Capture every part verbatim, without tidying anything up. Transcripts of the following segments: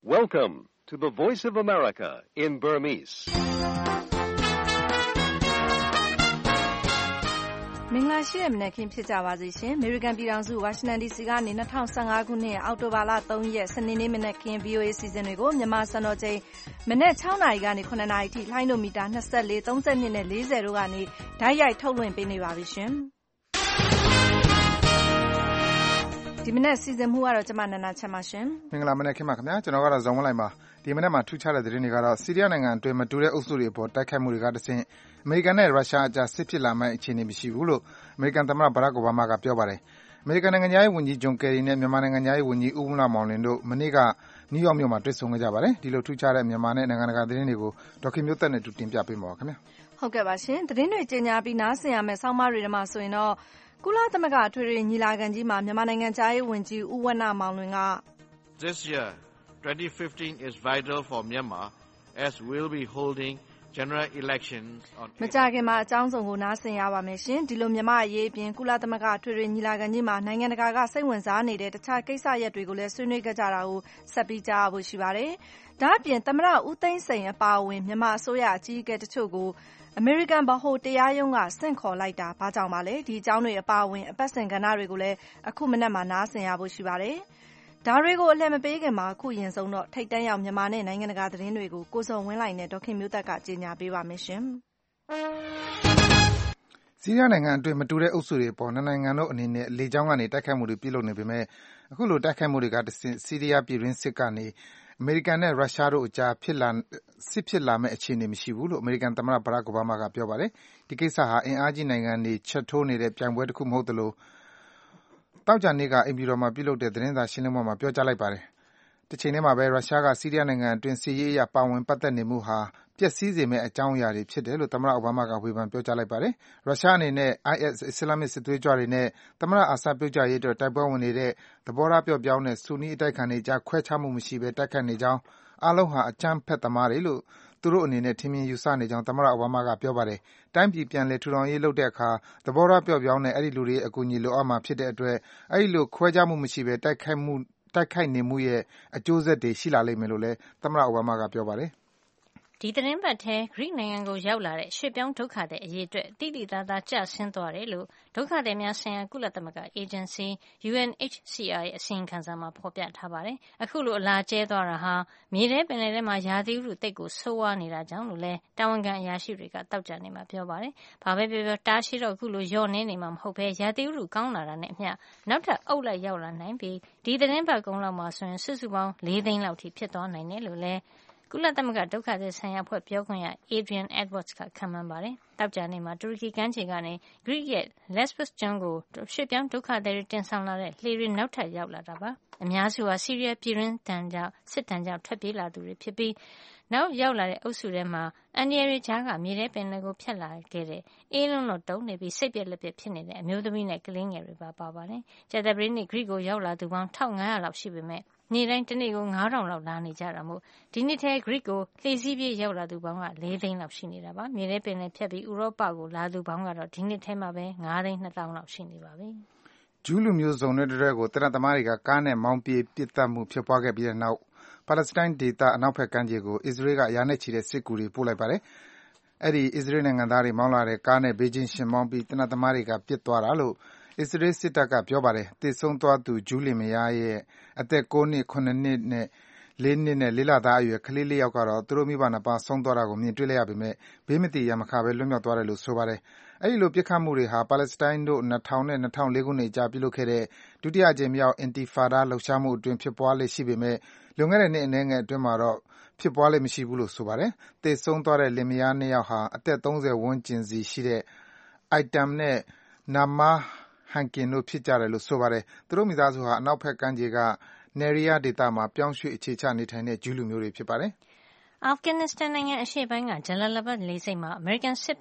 Welcome to the Voice of America in Burmese. မင်္ဂလာရှိတဲ့မနက်ခင်းဖြစ်ကြပါစေရှင်။ American ပြည်ထောင်စု Washington ဒီ စီ ကနေ၂၀၁၅ခုနှစ်အောက်တိုဘာလ၃ရက်စနေနေ့မနက်ခင်း ဗွီအိုအေ စီစဉ်တွေကိုမြန်မာစံတော်ချိန်မနက်၆နာရီကနေ၇နာရီထိလှိုင်းဒိုမီတာ၂၄ ၃၂နဲ့၄၀တို့ကနေဓာတ်ရိုက်ထုတ်လွှင့်ပေးနေပါပြီရှင်။ဒီမနက်စီစဉ်မှုကတော့ကျမနန္ဒာချမ်းပါရှင်။မင်္ဂလာမနက်ခင်းပါခင်ဗျာ။ကျွန်တော်ကတော့ဇော်ဝင်းလိုက်ပါ။ဒီမနက်မှာထူးခြားတဲ့သတင်းတွေကတော့ဆီးရီးယားနိုင်ငံအတွင်းမတူတဲ့အုပ်စုတွေအပေါ်တိုက်ခိုက်မှုတွေကတဆင့်အမေရိကန်နဲ့ရုရှားအကြားစစ်ဖြစ်လာမယ့်အခြေအနေမရှိဘူးလို့အမေရိကန်သမ္မတဘရက်အိုဘားမားကပြောပါတယ်။အမေရိကန်နိုင်ငံသားရေးဝန်ကြီးဂျွန်ကယ်ရီနဲ့မြန်မာနိုင်ငံသားရေးဝန်ကြီးဦးဝင်းလှမောင်လွင်တို့မနေ့ကနယူးယောက်မြို့မှာတွေ့ဆုံခဲ့ကြပါတယ်။ဒီလိုထူးခြားတဲ့မြန်မာနဲ့နိုင်ငံတကာသတင်းတွေကိုဒေါက်ခင်မျိုးသက်နဲ့တူတင်ပြပေးမှာပါခင်ဗျာ။ဟုတ်ကဲ့ပါရှင်။သတင်းတွေကြေညာပြီးနားဆင်ရမယ့်ဆောင်းပါးတွေထဲမှာဆိုရင်တော့ကုလသမဂ္ဂအထွေထွေညီလာခံကြီးမှာမြန်မာနိုင်ငံသားရေးဝန်ကြီးဦးဝင်းလှမောင်လွင်က This year twenty fifteen is vital for Myanmar as we'll be holding general elections on မကြာခင်မှာအကြောင်းစုံကိုနားဆင်ရပါမယ်ရှင်ဒီလိုမြန်မာအရေးအပြင်ကုလသမဂ္ဂအထွေထွေညီလာခံကြီးမှာနိုင်ငံတကာကစိတ်ဝင်စားနေတဲ့တခြားကိစ္စရပ်တွေကိုလည်းဆွေးနွေးကြတာကိုဆက်ပြီးကြားရဖို့ရှိပါတယ်ဒါ့အပြင်သမ္မတဦးသိန်းစိန်အပါအဝင်မြန်မာအစိုးရအကြီးအကဲတချို့ကိုအမေရိကန်ဗဟိုတရားရုံးကဆင့်ခေါ်လိုက်တာဘာကြောင့်ပါလဲဒီအကြောင်းတွေအပါအဝင်အပတ်စဉ်ကဏ္ဍတွေကိုလည်းအခုမနက်မှာနားဆင်ရဖို့ရှိပါတယ်ဒါတွေကိုအလှည့်မပေးခင်မှာအခုရင်ဆုံးတော့ထိတ်တန့်ရောက်မြန်မာနဲ့နိုင်ငံတကာသတင်းတွေကိုကိုစုံဝင်းလိုက်နဲ့ဒေါခင်မျိုးသက်ကကြေညာပေးပါမယ်ရှင်ဆီးရီးယားနိုင်ငံအတွင်းမတူတဲ့အုပ်စုတွေအပေါ်နိုင်ငံတို့အနေနဲ့လေကြောင်းကနေတိုက်ခိုက်မှုတွေပြုလုပ်နေပေမဲ့အခုလိုတိုက်ခိုက်မှုတွေကတဆင့်ဆီးရီးယားပြည်တွင်းစစ်ကနေအမေရိကန်နဲ့ရုရှားတို့အကြားဖြစ်လာစစ်ဖြစ်လာမယ့်အခြေအနေမရှိဘူးလို့အမေရိကန်သမ္မတဘရက်အိုဘားမားကပြောပါတယ်ဒီကိစ္စဟာအင်အားကြီးနိုင်ငံတွေချက်ထိုးနေတဲ့ပြိုင်ပွဲတစ်ခုမဟုတ်သလိုတောက်ကြနေ့ကအိမ်ပြည်တော်မှာပြုလုပ်တဲ့သတင်းစာရှင်းလင်းပွဲမှာပြောကြားလိုက်ပါတယ်တစ်ချိန်တည်းမှာပဲရုရှားကဆီးရီးယားနိုင်ငံအတွင်းစစ်ရေးအရပါဝင်ပတ်သက်နေမှုဟာပျက်စီးစေမယ့်အကြောင်းအရာတွေဖြစ်တယ်လို့သမ္မတအိုဘားမားကဝေဖန်ပြောကြားလိုက်ပါတယ်ရုရှားအနေနဲ့ အိုင်အက်စ် အစ္စလာမစ်စစ်သွေးကြွတွေနဲ့သမ္မတအာဆတ်ပြုတ်ကျရေးအတွက်တိုက်ပွဲဝင်နေတဲ့သဘောထားပျော့ပြောင်းတဲ့ဆူနီးအတိုက်ခံတွေကြားခွဲခြားမှုမရှိဘဲတိုက်ခိုက်နေကြောင်းအားလုံးဟာအကြမ်းဖက်သမားတွေလို့သူတို့အနေနဲ့ထင်မြင်ယူဆနေကြောင်းသမ္မတအိုဘားမားကပြောပါတယ်တိုင်းပြည်ပြန်လည်ထူထောင်ရေးလုပ်တဲ့အခါသဘောထားပျော့ပြောင်းတဲ့အဲ့ဒီလူတွေရဲ့အကူအညီလိုအပ်မှာဖြစ်တဲ့အတွက်အဲ့ဒီလိုခွဲခြားမှုမရှိဘဲတိုက်ခိုက်မှုတိုက်ခိုက်နေမှုရဲ့အကျိုးဆက်တွေရှိလာလိမ့်မယ်လို့လည်းသမ္မတအိုဘားမားကပြောပါတယ်ဒီသတင်းပတ်ထဲဂရိနိုင်ငံကိုရောက်လာတဲ့ရွှေ့ပြောင်းဒုက္ခသည်အရေးအတွက်တိတိသားသားကျဆင်းသွားတယ်လို့ဒုက္ခသည်များဆိုင်ရာကုလသမဂ္ဂအေဂျင်စီ U N H C R ရဲ့အစီရင်ခံစာမှာဖော်ပြထားပါတယ်။အခုလိုအလားကျဲသွားတာဟာမြေထဲပင်လယ်ထဲမှာရာသီဥတုတိတ်ကိုဆိုးဝါးနေတာကြောင့်လို့လည်းတာဝန်ခံအရာရှိတွေကတောက်ကြနေမှာပြောပါတယ်။ဘာပဲပြောပြောတားရှိတော့အခုလိုညော့နေနေမှာမဟုတ်ဘဲရာသီဥတုကောင်းလာတာနဲ့အမျှနောက်ထပ်အုပ်လိုက်ရောက်လာနိုင်ပြီးဒီသတင်းပတ်ကုန်းလောက်မှာဆိုရင်စုစုပေါင်း၄သိန်းလောက်ထိဖြစ်သွားနိုင်တယ်လို့လည်းကုလသမဂ္ဂဒုက္ခသည်ဆိုင်ရာအဖွဲ့ပြောခွင့်ရ Adrian Edwards ကခန့်မှန်းပါတယ်။တောက်ကြနေမှာတူရကီကမ်းခြေကနေဂရိရဲ့ Lesbos ကျွန်းကိုရွှေ့ပြောင်းဒုက္ခသည်တွေတင်ဆောင်လာတဲ့လှေတွေနောက်ထပ်ရောက်လာတာပါ။အများစုဟာဆီးရီးယားပြည်တွင်းတန်ကြောင့်စစ်တမ်းကြောင့်ထွက်ပြေးလာသူတွေဖြစ်ပြီးနောက်ရောက်လာတဲ့အုပ်စုထဲမှာအန်ဒီရီဂျာကမြေထဲပင်လယ်ကိုဖျက်လာခဲ့တဲ့အေးလုံးတော့တုံးနေပြီးစိတ်ပြက်လက်ပြက်ဖြစ်နေတဲ့အမျိုးသမီးနဲ့ကလေးငယ်တွေပါပါပါတယ်။ကျတဲ့ပရိနိဂရိကိုရောက်လာသူပေါင်း၁၅၀၀လောက်ရှိပေမဲ့နေ့တိုင်းတနေ့ကို၅ထောင်လောက်လာနေကြတာမို့ဒီနှစ်ထဲဂရိကိုလှေစည်းပြေးရောက်လာသူပေါင်းက၄သိန်းလောက်ရှိနေတာပါမြေထဲပင်လယ်ဖြတ်ပြီးဥရောပကိုလာသူပေါင်းကတော့ဒီနှစ်ထဲမှာပဲ၅သိန်း၂သောင်းလောက်ရှိနေပါပြီဂျူးလူမျိုးစုံတဲ့တဲ့ကိုတရသမားတွေကကားနဲ့မောင်းပြေးပစ်တက်မှုဖြစ်ပွားခဲ့ပြီးတဲ့နောက်ပါလက်စတိုင်းဒေသအနောက်ဘက်ကမ်းခြေကိုအစ္စရေးကရာနဲ့ချီတဲ့စစ်ကူတွေပို့လိုက်ပါတယ်အဲ့ဒီအစ္စရေးနိုင်ငံသားတွေမောင်းလာတဲ့ကားနဲ့ဘေဂျင်းရှင်မောင်းပြီးတနတ်သမားတွေကပစ်သွားတာလို့အစ္စရေးစစ်တပ်ကပြောပါတယ်။တည်ဆုံးသွားသူဂျူးလင်မယားရဲ့အသက်၉နှစ်၇နှစ်နဲ့၄နှစ်နဲ့၄လသားအရွယ်ကလေးလေးယောက်ကတော့သူတို့မိဘနှစ်ပါးဆုံးသွားတာကိုမြင်တွေ့လိုက်ရပေမဲ့ဘေးမတည်ရမခပဲလွတ်မြောက်သွားတယ်လို့ဆိုပါတယ်။အဲဒီလိုပြစ်ခတ်မှုတွေဟာပါလက်စတိုင်းတို့၂၀၀၀နဲ့၂၀၀၄ခုနှစ်အကြားပြုလုပ်ခဲ့တဲ့ဒုတိယအကြိမ်မြောက်အင်တီဖာဒါလှုပ်ရှားမှုအတွင်းဖြစ်ပွားလေ့ရှိပေမဲ့လွန်ခဲ့တဲ့နှစ်အနည်းငယ်အတွင်းမှာတော့ဖြစ်ပွားလေ့မရှိဘူးလို့ဆိုပါတယ်။တည်ဆုံးသွားတဲ့လင်မယားနှစ်ယောက်ဟာအသက်၃၀ဝန်းကျင်စီရှိတဲ့ Item နဲ့ Namaဟန်ကင်တို့ဖြစ်ကြတယ်လို့ဆိုပါတယ်။သူတို့မိသားစုဟာအနောက်ဘက်ကမ်းခြေကနယ်ရီယာဒေသမှာပြောင်းရွှေ့အခြေချနေထိုင်တဲ့ဂျူးလူမျိုးတွေဖြစ်ပါတယ်။အာဖဂန်နစ္စတန်နိုင်ငံအရှေ့ပိုင်းကဂျလာလာဘတ်လေဆိပ်မှာအမေရိကန်စစ်ဘက်က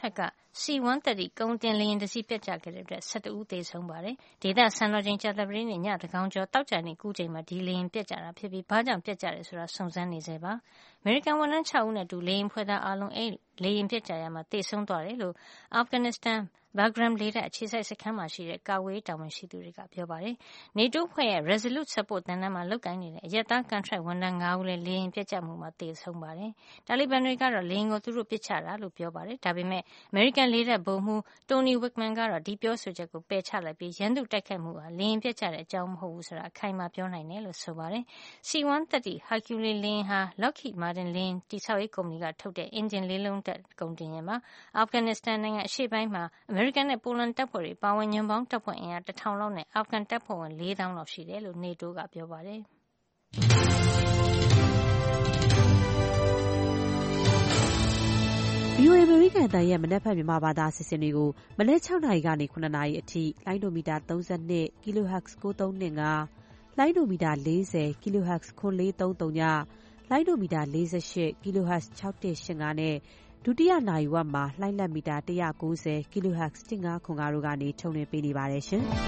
C one thirty ကုန်တင်လေယာဉ်တစ်စီးပျက်ကျခဲ့တဲ့အတွက်one oneဦးသေဆုံးပါတယ်။ဒေသစံတော်ချိန်ကြာသပတေးနေ့ညတကောင်ကျော်တောက်ကြနေကူးချိန်မှာဒီလေယာဉ်ပျက်ကျတာဖြစ်ပြီးဘာကြောင့်ပျက်ကျတယ်ဆိုတာစုံစမ်းနေစေပါ။ အမေရိကန်ဝန်ထမ်းsixဦးနဲ့တူလေယာဉ်ဖွဲ့သားအားလုံးအဲလေယာဉ်ပျက်ကျရမှာသေဆုံးသွားတယ်လို့အာဖဂန်နစ္စတန်Bagram လေတပ်အခြေစိုက်စခန်းမှာရှိတဲ့ကာကွယ်ရေးတာဝန်ရှိသူတွေကပြောပါတယ်။ NATO ဖွဲ့ရဲ့ Resolute Support သင်တန်းမှာလုပ်ကိုင်နေတဲ့အရပ်သားကန်ထရိုက်ဝန်ထမ်းfiveဦးလည်းလေယာဉ်ပျက်ကျမှုမှာသေဆုံးပါတယ်။တာလီဘန်တွေကတော့လေယာဉ်ကိုသူတို့ပစ်ချတာလို့ပြောပါတယ်။ဒါပေမဲ့အမေရိကန်လေတပ်ဗိုလ်မှူး Tony Wickman ကတော့ဒီပြောဆိုချက်ကိုပယ်ချလိုက်ပြီးရန်သူတိုက်ခိုက်မှုဟာလေယာဉ်ပျက်ကျတဲ့အကြောင်းမဟုတ်ဘူးဆိုတာအခိုင်အမာပြောနိုင်တယ်လို့ဆိုပါတယ်။ C one thirty Hercules လေယာဉ်ဟာ Lockheed Martin လေယာဉ်တည်ဆောက်ရေးကုမ္ပဏီကထုတ်တဲ့အင်ဂျင်လေးလုံးတပ်ကုန်တင်ယာဉ်ပါ။အာဖဂန်နစ္စတန်နိုင်ငံအရှေ့ပိုင်းမှာအမေရိကန်နဲ့ပိုလန်တပ်ဖွဲ့တွေပါဝင်ညွန့်ပေါင်းတပ်ဖွဲ့အင်အားone thousandလောက်နဲ့အာဖဂန်တပ်ဖွဲ့ဝင်four thousandလောက်ရှိတယ်လို့ NATO ကပြောပါတယ်။ V O A အမေရိကန်အသံရဲ့မနက်ဖြန်မြန်မာဘာသာအစီအစဉ်တွေကိုမနက်sixနာရီကနေsevenနာရီအထိလိုင်းဒိုမီတာthirty-two ကီလိုဟက်ဇ်nine three two fiveလိုင်းဒိုမီတာfortyကီလိုဟက်ဇ်four four three zeroလိုင်းဒိုမီတာforty-eightကီလိုဟက်ဇ်six one eight fiveနဲ့ဒုတိယနာရီဝက်မှာလှိုင်းလက်မီတာone ninetyကီလိုဟက်ဇ်one five zero fiveတို့ကနေထုတ်လွှင့်ပေးနေပါတယ်ရှင်။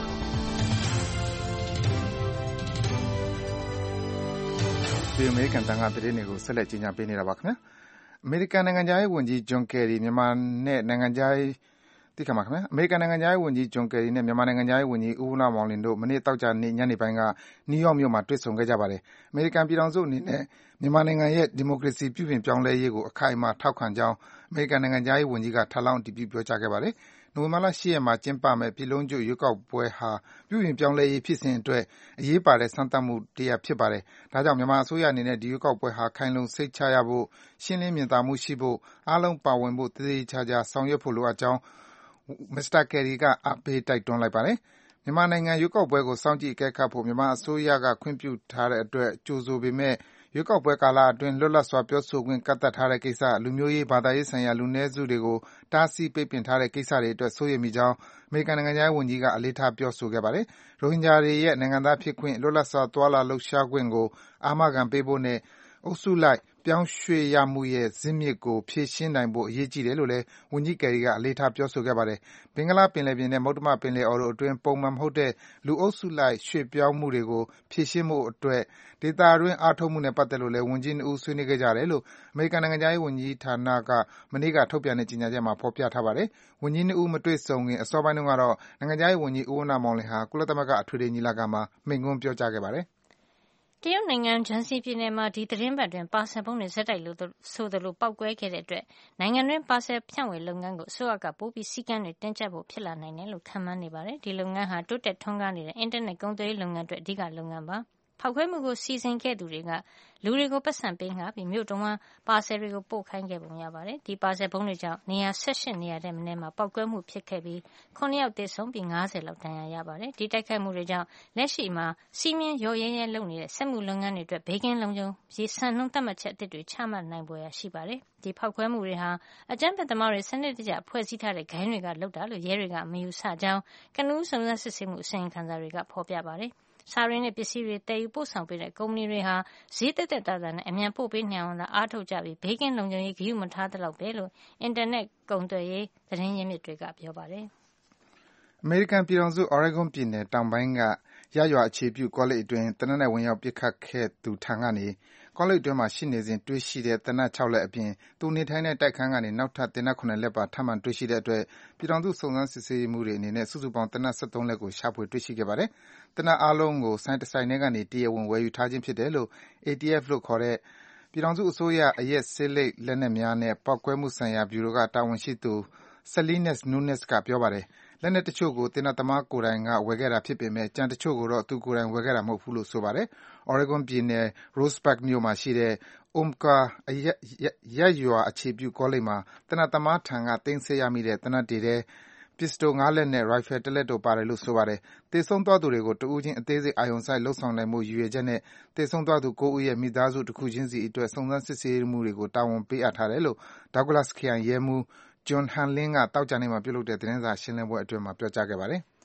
ဒီအမေရိကန်တန်ခါသတင်းတွေကိုဆက်လက်ကြီးညာပေးနေတာပါခင်ဗျာအမေရိကန်နိုင်ငံသားရေးဝန်ကြီးဂျွန်ကယ်ရီမြန်မာနဲ့နိုင်ငံသားရေးတိခါမှာခင်ဗျာအမေရိကန်နိုင်ငံသားရေးဝန်ကြီးဂျွန်ကယ်ရီနဲ့မြန်မာနိုင်ငံသားရေးဝန်ကြီးဦးဝဏ္ဏမောင်လင်တို့မနေ့တောက်ကြနေ့ညနေပိုင်းကနယူးယောက်မြို့မှာတွေ့ဆုံခဲ့ကြပါတယ်အမေရိကန်ပြည်ထောင်စုအနေနဲ့မြန်မာနိုင်ငံရဲ့ဒီမိုကရေစီပြုပြင်ပြောင်းလဲရေးကိုအခိုင်အမာထောက်ခံကြောင်းအမေရိကန်နိုင်ငံသားရေးဝန်ကြီးကထပ်လောင်းတည်ပြုပြောကြားခဲ့ပါတယ်နိုဝင်ဘာလeightရက်မှာကျင်းပမယ့်ပြည်လုံးကျွတ်ရွေးကောက်ပွဲဟာပြုပြင်ပြောင်းလဲရေးဖြစ်စဉ်အတွက်အရေးပါတဲ့စမ်းသပ်မှုတစ်ရပ်ဖြစ်ပါတယ်။ဒါကြောင့်မြန်မာအစိုးရအနေနဲ့ဒီရွေးကောက်ပွဲဟာခိုင်လုံစိတ်ချရဖို့ရှင်းလင်းမြင်သာမှုရှိဖို့အားလုံးပါဝင်ဖို့တည်တည်ချာချာဆောင်ရွက်ဖို့လိုအပ်ကြောင်းမစ္စတာကယ်ရီကအားပေးတိုက်တွန်းလိုက်ပါတယ်။မြန်မာနိုင်ငံရွေးကောက်ပွဲကိုစောင့်ကြည့်အကဲခတ်ဖို့မြန်မာအစိုးရကခွင့်ပြုထားတဲ့အတွက်ကြိုဆိုပေမဲ့ရွေးကောက်ပွဲကာလအတွင်းလွတ်လပ်စွာပြောဆိုခွင့်ကန့်သတ်ထားတဲ့ကိစ္စ၊လူမျိုးရေး၊ဘာသာရေးဆိုင်ရာလူနည်းစုတွေကိုတားဆီးပိတ်ပင်ထားတဲ့ကိစ္စတွေအတွက်စိုးရိမ်မိကြောင်းအမေရိကန်နိုင်ငံခြားရေးဝန်ကြီးကအလေးထားပြောဆိုခဲ့ပါတယ်။ရိုဟင်ဂျာတွေရဲ့နိုင်ငံသားဖြစ်ခွင့်၊လွတ်လပ်စွာသွားလာလှုပ်ရှားခွင့်ကိုအာမခံပေးဖို့နဲ့အုပ်စုလိုက်ပြောင်းရွှေ့ရမှုရဲ့ဇစ်မြစ်ကိုဖြေရှင်းနိုင်ဖို့အရေးကြီးတယ်လို့လည်းဝန်ကြီးကယ်ရီကအလေးထားပြောဆိုခဲ့ပါတယ်။ဘင်္ဂလားပင်လယ်ပြင်နဲ့မုတ္တမပင်လယ်အော်တို့အတွင်းပုံမှန်မဟုတ်တဲ့လူအုပ်စုလိုက်ရွှေ့ပြောင်းမှုတွေကိုဖြေရှင်းဖို့အတွက်ဒေသတွင်းအားထုတ်မှုနဲ့ပတ်သက်လို့လည်းဝန်ကြီးနှစ်ဦးဆွေးနွေးခဲ့ကြတယ်လို့အမေရိကန်နိုင်ငံခြားရေးဝန်ကြီးဌာနကမနေ့ကထုတ်ပြန်တဲ့ကြေညာချက်မှာဖော်ပြထားပါတယ်။ဝန်ကြီးနှစ်ဦးမတွေ့ဆုံခင်အစောပိုင်းတုန်းကတော့နိုင်ငံခြားရေးဝန်ကြီးဦးဝဏ္ဏမောင်လွင်ဟာကုလသမဂ္ဂအထွေထွေညီလာခံမှာမိန့်ခွန်းပြောကြားခဲ့ပါတယ်။တရုတ်နိုင်ငံဂျန်စီပြည်နယ်မှာဒီသတင်းပတ်တွင်ပါဆယ်ပုံးတွေဆက်တိုက်လို့ဆိုသလိုပောက်ကွဲခဲ့တဲ့အတွက်နိုင်ငံတွင်းပါဆယ်ဖြန့်ဝေလုပ်ငန်းကိုအစိုးရကပိုပြီးစည်းကမ်းတွေတင်းကျပ်ဖို့ဖြစ်လာနိုင်တယ်လို့ခန့်မှန်းနေပါတယ်။ဒီလုပ်ငန်းဟာတိုးတက်ထွန်းကားနေတဲ့အင်တာနက်ကုန်သွယ်ရေးလုပ်ငန်းအတွက်အဓိကလုပ်ငန်းပါ။ဖောက်ခွဲမှုကိုစီစဉ်ခဲ့သူတွေကလူတွေကိုပတ်စံပေးငှားပြီးမြို့တော်မှာပါဆယ်တွေကိုပို့ခိုင်းခဲ့ပုံရပါတယ်။ဒီပါဆယ်ပုံးတွေကြောင့်နေရာeighteenနေရာတဲ့မနေ့မှာပောက်ကွဲမှုဖြစ်ခဲ့ပြီးnineယောက်သေဆုံးပြီးfiftyလောက်ဒဏ်ရာရပါတယ်။ဒီတိုက်ခိုက်မှုတွေကြောင့်လက်ရှိမှာစီးမြင်ရော်ရဲရဲလုပ်နေတဲ့စက်မှုလုပ်ငန်းတွေအတွက်ဘေးကင်းလုံခြုံရေးစံနှုန်းသတ်မှတ်ချက်အသစ်တွေချမှတ်နိုင်ပွဲရှိပါတယ်။ဒီဖောက်ခွဲမှုတွေဟာအကြမ်းဖက်သမားတွေစနစ်တကျဖွဲ့စည်းထားတဲ့ဂိုင်းတွေကလုပ်တာလို့ရဲတွေကမယူဆကြောင်းကနဦးစုံစမ်းစစ်ဆေးမှုအစီရင်ခံစာတွေကဖော်ပြပါတယ်။စာရင်းနဲ့ပစ္စည်းတွေတည်ယူပို့ဆောင်ပေးတဲ့ကုမ္ပဏီတွေဟာဈေးသက်သက်သာသာနဲ့အမြန်ပို့ပေးနိုင်အောင်သာအားထုတ်ကြပြီးဘေးကင်းလုံခြုံရေးဂရုမထားသလောက်ပဲလို့အင်တာနက်ကုန်သွယ်ရေးသတင်းရင်းမြစ်တွေကပြောပါတယ်။အမေရိကန်ပြည်ထောင်စု Oregon ပြည်နယ်တောင်ပိုင်းကရပ်ရွာအခြေပြုကောလိပ်အတွင်းသေနတ်နဲ့ဝင်ရောက်ပစ်ခတ်ခဲ့သူထံကနေကောလိပ်အတွင်းမှာရှိနေစဉ်တွေ့ရှိတဲ့သေနတ်sixလက်အပြင်သူနေထိုင်တဲ့တိုက်ခန်းကနေနောက်ထပ်သေနတ်sevenလက်ပါထပ်မံတွေ့ရှိတဲ့အတွက်ပြည်ထောင်စုစုံစမ်းစစ်ဆေးမှုတွေအနေနဲ့စုစုပေါင်းသေနတ်thirteenလက်ကိုရှာဖွေတွေ့ရှိခဲ့ပါတယ်။သေနတ်အားလုံးကိုဆိုင်တဆိုင်ထဲကနေတရားဝင်ဝယ်ယူထားခြင်းဖြစ်တယ်လို့ A T F လို့ခေါ်တဲ့ပြည်ထောင်စုအစိုးရအရက်ဆေးလိပ်လက်နက်များနဲ့ပေါက်ကွဲမှုဆိုင်ရာဗျူရိုကတာဝန်ရှိသူ Salinas Nunez ကပြောပါတယ်။လက်နက်တချို့ကိုသေနတ်သမားကိုယ်တိုင်ကဝယ်ခဲ့တာဖြစ်ပေမဲ့ကျန်တချို့ကိုတော့သူကိုယ်တိုင်ဝယ်ခဲ့တာမဟုတ်ဘူးလို့ဆိုပါတယ်။ Oregon ပြည်နယ် Roseburg မြို့မှာရှိတဲ့ Omcar ရပ်ရွာအခြေပြုကောလိပ်မှာသေနတ်သမားထံကသိမ်းဆည်းရမိတဲ့သေနတ်တွေထဲပစ္စတိုfiveလက်နဲ့ရိုင်ဖယ်oneလက်တို့ပါတယ်လို့ဆိုပါတယ်။သေဆုံးသွားသူတွေကိုတဦးချင်းအသေးစိတ်အာရုံစိုက်လုပ်ဆောင်နိုင်ဖို့ရည်ရွယ်ချက်နဲ့သေဆုံးသွားသူnineဦးရဲ့မိသားစုတခုချင်းစီအတွက်စုံစမ်းစစ်ဆေးမှုတွေကိုတာဝန်ပေးအပ်ထားတယ်လို့ Douglas ခရိုင်ရဲမှူးJohn Hanlin ကသောကြာနေ့မှာပြုလုပ်တဲ့သတင်းစာရှင်းလင်းပွဲအတွင်းပြောကြားခဲ့ပါတယ်။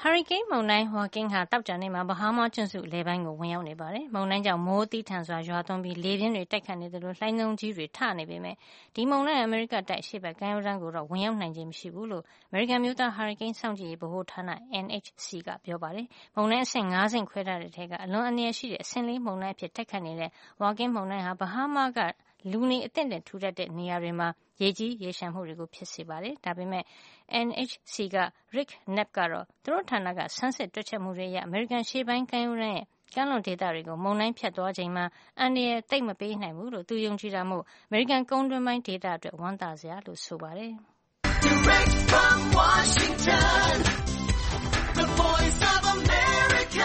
ဟာရီကိန်းမုန်တိုင်းဝါကင်းဟာတောက်ကြနေ့မှာဘဟားမားကျွန်းစုလေပိုင်းကိုဝင်ရောက်နေပါတယ်။မုန်တိုင်းကြောင့်မိုးသီးထန်စွာရွာသွန်းပြီးလေပြင်းတွေတိုက်ခတ်နေသလိုလှိုင်းလုံးကြီးတွေထနေပေမဲ့ဒီမုန်တိုင်းအမေရိကတိုက်ရှေ့ဘက်ကမ်းရိုးတန်းကိုတော့ဝင်ရောက်နိုင်ခြင်းမရှိဘူးလို့အမေရိကန်မျိုးသားဟာရီကိန်းစောင့်ကြည့်ရေးဗဟိုဌာန N H C ကပြောပါတယ်။မုန်တိုင်းအဆင့်၅ဆင့်ခွဲထားတဲ့ထဲကအလွန်အန္တရာယ်ရှိတဲ့အဆင့်လေးမုန်တိုင်းအဖြစ်တိုက်ခတ်နေတဲ့ဝါကင်းမုန်တိုင်းဟာဘဟားမားကလူနေအသင့်တဲ့ထူထပ်တဲ့နေရာတွေမှာရေကြီးရေရှမ်းမှုတွေကိုဖြစ်စေပါတယ်။ဒါပေမဲ့ N H C က Rick Knapp ကတော့သူတို့ဌာနကဆန်းစစ်တွက်ချက်မှုတွေအရအမေရိကန်ရှေ့ပိုင်းကမ်းရိုးတန်းရဲ့ကမ်းလွန်ဒေသတွေကိုမုန်တိုင်းဖြတ်သွားချိန်မှာအန္တရာယ်သိပ်မပေးနိုင်ဘူးလို့သူယုံကြည်တာမို့အမေရိကန်ကုန်းတွင်းပိုင်းဒေသအတွက်ဝမ်းသာစရာလို့ဆိုပါတယ်။ Direct from Washington, the Voice of America,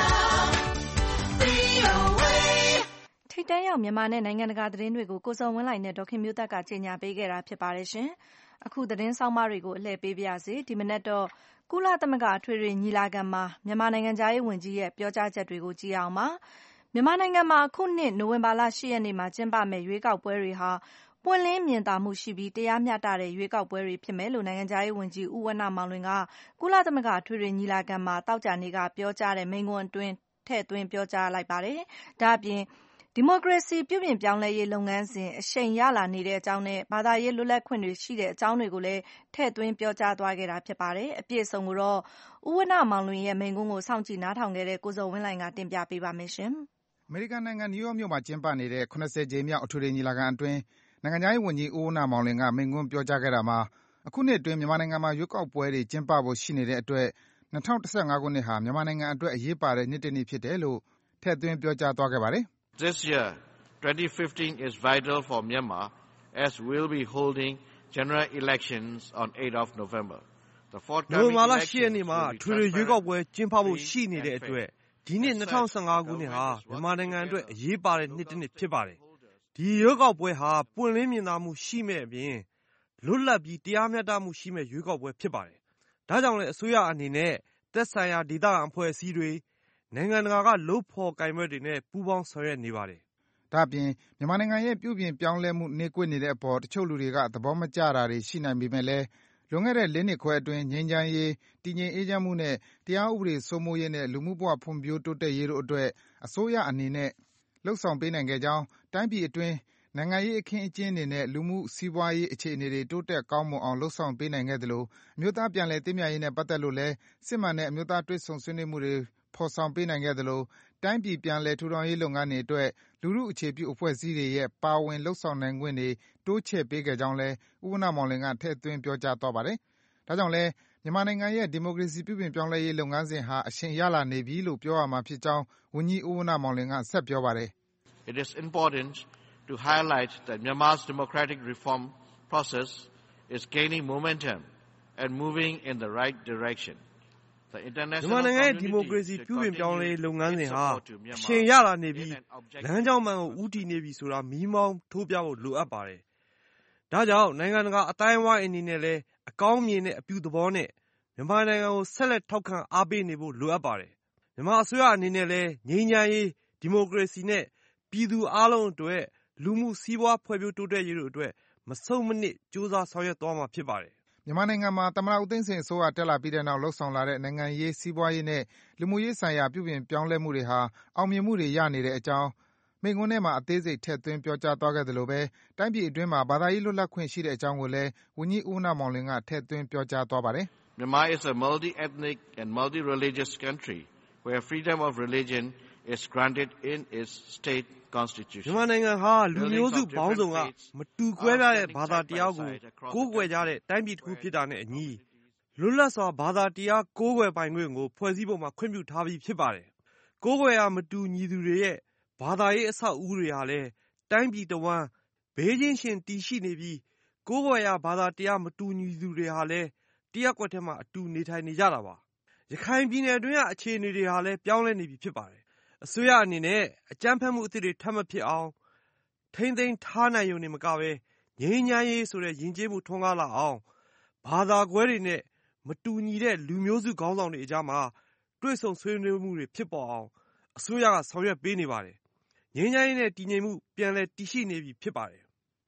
V O A ထိပ်တန်းရောက်မြန်မာနဲ့နိုင်ငံတကာသတင်းတွေကိုကိုစောဝင်းလှိုင်နဲ့ဒေါက်ခင်မျိုးသက်ကကြေညာပေးခဲ့တာဖြစ်ပါတယ်ရှင်။အခုသတင်းဆောင်မတွေကိုအလှည့်ပေးပါရစေ။ဒီမနက်တော့ကုလသမဂ္ဂအထွေထွေညီလာခံမှာမြန်မာနိုင်ငံသားရေးဝန်ကြီးရဲ့ပြောကြားချက်တွေကိုကြည့်အောင်ပါ။မြန်မာနိုင်ငံမှာအခုနှစ်နိုဝင်ဘာလ၈ရက်နေ့မှာကျင်းပမယ့်ရွေးကောက်ပွဲတွေဟာပွင့်လင်းမြင်သာမှုရှိပြီးတရားမျှတတဲ့ရွေးကောက်ပွဲတွေဖြစ်မယ်လို့နိုင်ငံသားရေးဝန်ကြီးဦးဝဏ္ဏမောင်လွင်ကကုလသမဂ္ဂအထွေထွေညီလာခံမှာတောက်ကြနေ့ကပြောကြားတဲ့မိန့်ခွန်းအတွင်းထည့်သွင်းပြောကြားလိုက်ပါတယ်။ဒါ့အပြင်ဒီမိုကရေစီပြုပြင်ပြောင်းလဲရေးလုပ်ငန်းစဉ်အရှိန်ရလာနေတဲ့အကြောင်းနဲ့ဘာသာရေးလွတ်လပ်ခွင့်တွေရှိတဲ့အကြောင်းတွေကိုလည်းထည့်သွင်းပြောကြားသွားခဲ့တာဖြစ်ပါတယ်။အပြည့်အစုံကိုတော့ဦးဝဏ္ဏမောင်လွင်ရဲ့မိန့်ခွန်းကိုစောင့်ကြည့်နားထောင်ခဲ့တဲ့ကိုဇော်ဝင်းလှိုင်ကတင်ပြပေးပါမယ်ရှင်။အမေရိကန်နိုင်ငံနယူးယောက်မြို့မှာကျင်းပနေတဲ့၇၀ကြိမ်မြောက်အထွေထွေညီလာခံအတွင်းနိုင်ငံခြားရေးဝန်ကြီးဦးဝဏ္ဏမောင်လွင်ကမိန့်ခွန်းပြောကြားခဲ့တာမှာအခုနှစ်အတွင်းမြန်မာနိုင်ငံမှာရွေးကောက်ပွဲတွေကျင်းပဖို့ရှိနေတဲ့အတွက်၂၀၁၅ခုနှစ်ဟာမြန်မာနိုင်ငံအတွက်အရေးပါတဲ့နှစ်တစ်နှစ်ဖြစ်တယ်လို့ထည့်သွင်းပြောကြားသွားခဲ့ပါတယ်။ This year twenty fifteen is vital for Myanmar as we'll be holding general elections on eighth of November. The forthcoming elections will be transparent, ရွေးကောက်ပွဲကျင်းပဖို့ရှိနေတဲ့အတွက်ဒီနှစ်၂၀၁၅ခုနှစ်ဟာမြန်မာနိုင်ငံအတွက်အရေးပါတဲ့နှစ်တစ်နှစ်ဖြစ်ပါတယ်။ဒီရွေးကောက်ပွဲဟာပွင့်လင်းမြင်သာမှုရှိမဲ့အပြင်လွတ်လပ်ပြီးတရားမျှတမှုရှိမဲ့ရွေးကောက်ပွဲဖြစ်ပါတယ်။ဒါကြောင့်လည်းအစိုးရအနေနဲ့သက်ဆိုင်ရာဒေသခံအဖွဲ့အစည်းတွေနိုင်ငံတကာကလုပ်ဖော်ကိုင်ဘက်တွေနဲ့ပူးပေါင်းဆောင်ရွက်နေပါတယ်။ဒါ့အပြင်မြန်မာနိုင်ငံရဲ့ပြုပြင်ပြောင်းလဲမှုနှေးကွေးနေတဲ့အပေါ်တချို့လူတွေကသဘောမကျတာတွေရှိနိုင်ပေမဲ့လည်းလွန်ခဲ့တဲ့၄နှစ်ခွဲအတွင်းငြိမ်းချမ်းရေးတည်ငြိမ်အေးချမ်းမှုနဲ့တရားဥပဒေစိုးမိုးရေးနဲ့လူမှုဘဝဖွံ့ဖြိုးတိုးတက်ရေးတို့အတွက်အစိုးရအနေနဲ့လှုပ်ဆောင်ပေးနိုင်ခဲ့ကြောင်းတိုင်းပြည်အတွင်းနိုင်ငံရေးအခင်းအကျင်းတွေနဲ့လူမှုစီးပွားရေးအခြေအနေတွေတိုးတက်ကောင်းမွန်အောင်လှုပ်ဆောင်ပေးနိုင်ခဲ့သလိုအမျိုးသားပြန်လည်သင့်မြတ်ရေးနဲ့ပတ်သက်လို့လည်းစစ်မှန်တဲ့အမျိုးသားတွေ့ဆုံဆွေးနွေးမှုတွေဖော်ဆောင်ပေးနိုင်ခဲ့သလိုတိုင်းပြည်ပြန်လည်ထူထောင်ရေးလုပ်ငန်းတွေအတွက်လူထုအခြေပြုအဖွဲ့အစည်းတွေရဲ့ပါဝင်လှုပ်ဆောင်နိုင်ခွင့်တွေတိုးချဲ့ပေးခဲ့ကြောင်းလည်းဦးဝဏ္ဏမောင်လွင်ကထည့်သွင်းပြောကြားသွားပါတယ်။ဒါကြောင့်လည်းမြန်မာနိုင်ငံရဲ့ဒီမိုကရေစီပြုပြင်ပြောင်းလဲရေးလုပ်ငန်းစဉ်ဟာအရှိန်ရလာနေပြီလို့ပြောရမှာဖြစ်ကြောင်းဝန်ကြီးဦးဝဏ္ဏမောင်လွင်ကဆက်ပြောပါတယ်။ It is important to highlight that Myanmar's democratic reform process is gaining momentum and moving in the right direction. မြန်မာနိုင်ငံရဲ့ဒီမိုကရေစီပြုပြင်ပြောင်းလဲလုပ်ငန်းစဉ်ဟာအရှိန်ရလာနေပြီးလမ်းကြောင်းမှန်ကိုဦးတည်နေပြီဆိုတာမီးမောင်းထိုးပြဖို့လိုအပ်ပါတယ်။ဒါကြောင့်နိုင်ငံတကာအတိုင်းအဝိုင်းအနေနဲ့လည်းအကောင်းမြင်တဲ့အပြုသဘောနဲ့မြန်မာနိုင်ငံကိုဆက်လက်ထောက်ခံအားပေးနေဖို့လိုအပ်ပါတယ်။မြန်မာအစိုးရအနေနဲ့လည်းငြိမ်းချမ်းရေးဒီမိုကရေစီနဲ့ပြည်သူအလုံးအတွက်လူမှုစီးပွားဖွံ့ဖြိုးတိုးတက်ရေးတို့အတွက်မဆုံးမနစ်ကြိုးစားဆောင်ရွက်သွားမှာဖြစ်ပါတယ်မြန်မာနိုင်ငံမှာသမ္မတဦးသိန်းစိန်အစိုးရတက်လာပြီးတဲ့နောက်လှုပ်ဆောင်လာတဲ့နိုင်ငံရေးစီးပွားရေးနဲ့လူမှုရေးဆိုင်ရာပြုပြင်ပြောင်းလဲမှုတွေဟာအောင်မြင်မှုတွေရနေတဲ့အကြောင်းမိန့်ခွန်းထဲမှာအသေးစိတ်ထည့်သွင်းပြောကြားသွားခဲ့သလိုပဲတိုင်းပြည်အတွင်းမှာဘာသာရေးလွတ်လပ်ခွင့်ရှိတဲ့အကြောင်းကိုလည်းဝန်ကြီးဦးဝဏ္ဏမောင်လွင်ကထည့်သွင်းပြောကြားသွားပါတယ်။ Myanmar is a multi-ethnic and multi-religious country where freedom of religion is granted in its state constitution. မြန်မာနိုင်ငံဟာလူမျိုးစုပေါင်းစုံကမတူကွဲပြားတဲ့ဘာသာတရားကိုကိုးကွယ်ကြတဲ့တိုင်းပြည်တစ်ခုဖြစ်တာနဲ့အညီလွတ်လပ်စွာဘာသာတရားကိုးကွယ်ပိုင်ခွင့်ကိုဖွဲ့စည်းပုံမှာခွင့်ပြုထားပြီးဖြစ်ပါတယ်။ကိုးကွယ်ရာမတူညီသူတွေရဲ့ဘာသာရေးအဆောက်အဦတွေဟာလည်းတိုင်းပြည်တစ်ဝန်းဘေးချင်းရှင်တည်ရှိနေပြီးကိုးကွယ်ရာဘာသာတရားမတူညီသူတွေဟာလည်းတရက်ကွက်ထဲမှာအတူနေထိုင်နေကြတာပါ။ရခိုင်ပြည်နယ်အတွင်းကအခြေအနေတွေဟာလည်းပြောင်းလဲနေပြီဖြစ်ပါတယ်။အစိုးရအနေနဲ့အကြမ်းဖက်မှုအသစ်တွေထပ်မဖြစ်အောင်ထိမ့်သိမ်းထားနိုင်ရုံနဲ့မကပဲငြိမ်းချမ်းရေးဆိုတဲ့ယဉ်ကျေးမှုထွန်းကားလာအောင်ဘာသာကွဲတွေနဲ့မတူညီတဲ့လူမျိုးစုခေါင်းဆောင်တွေအကြားမှာတွေ့ဆုံဆွေးနွေးမှုတွေဖြစ်ပေါ်အောင်အစိုးရကဆောင်ရွက်ပေးနေပါတယ်။ငြိမ်းချမ်းရေးနဲ့တည်ငြိမ်မှုပြန်လည်တည်ရှိနေပြီဖြစ်ပါတယ်။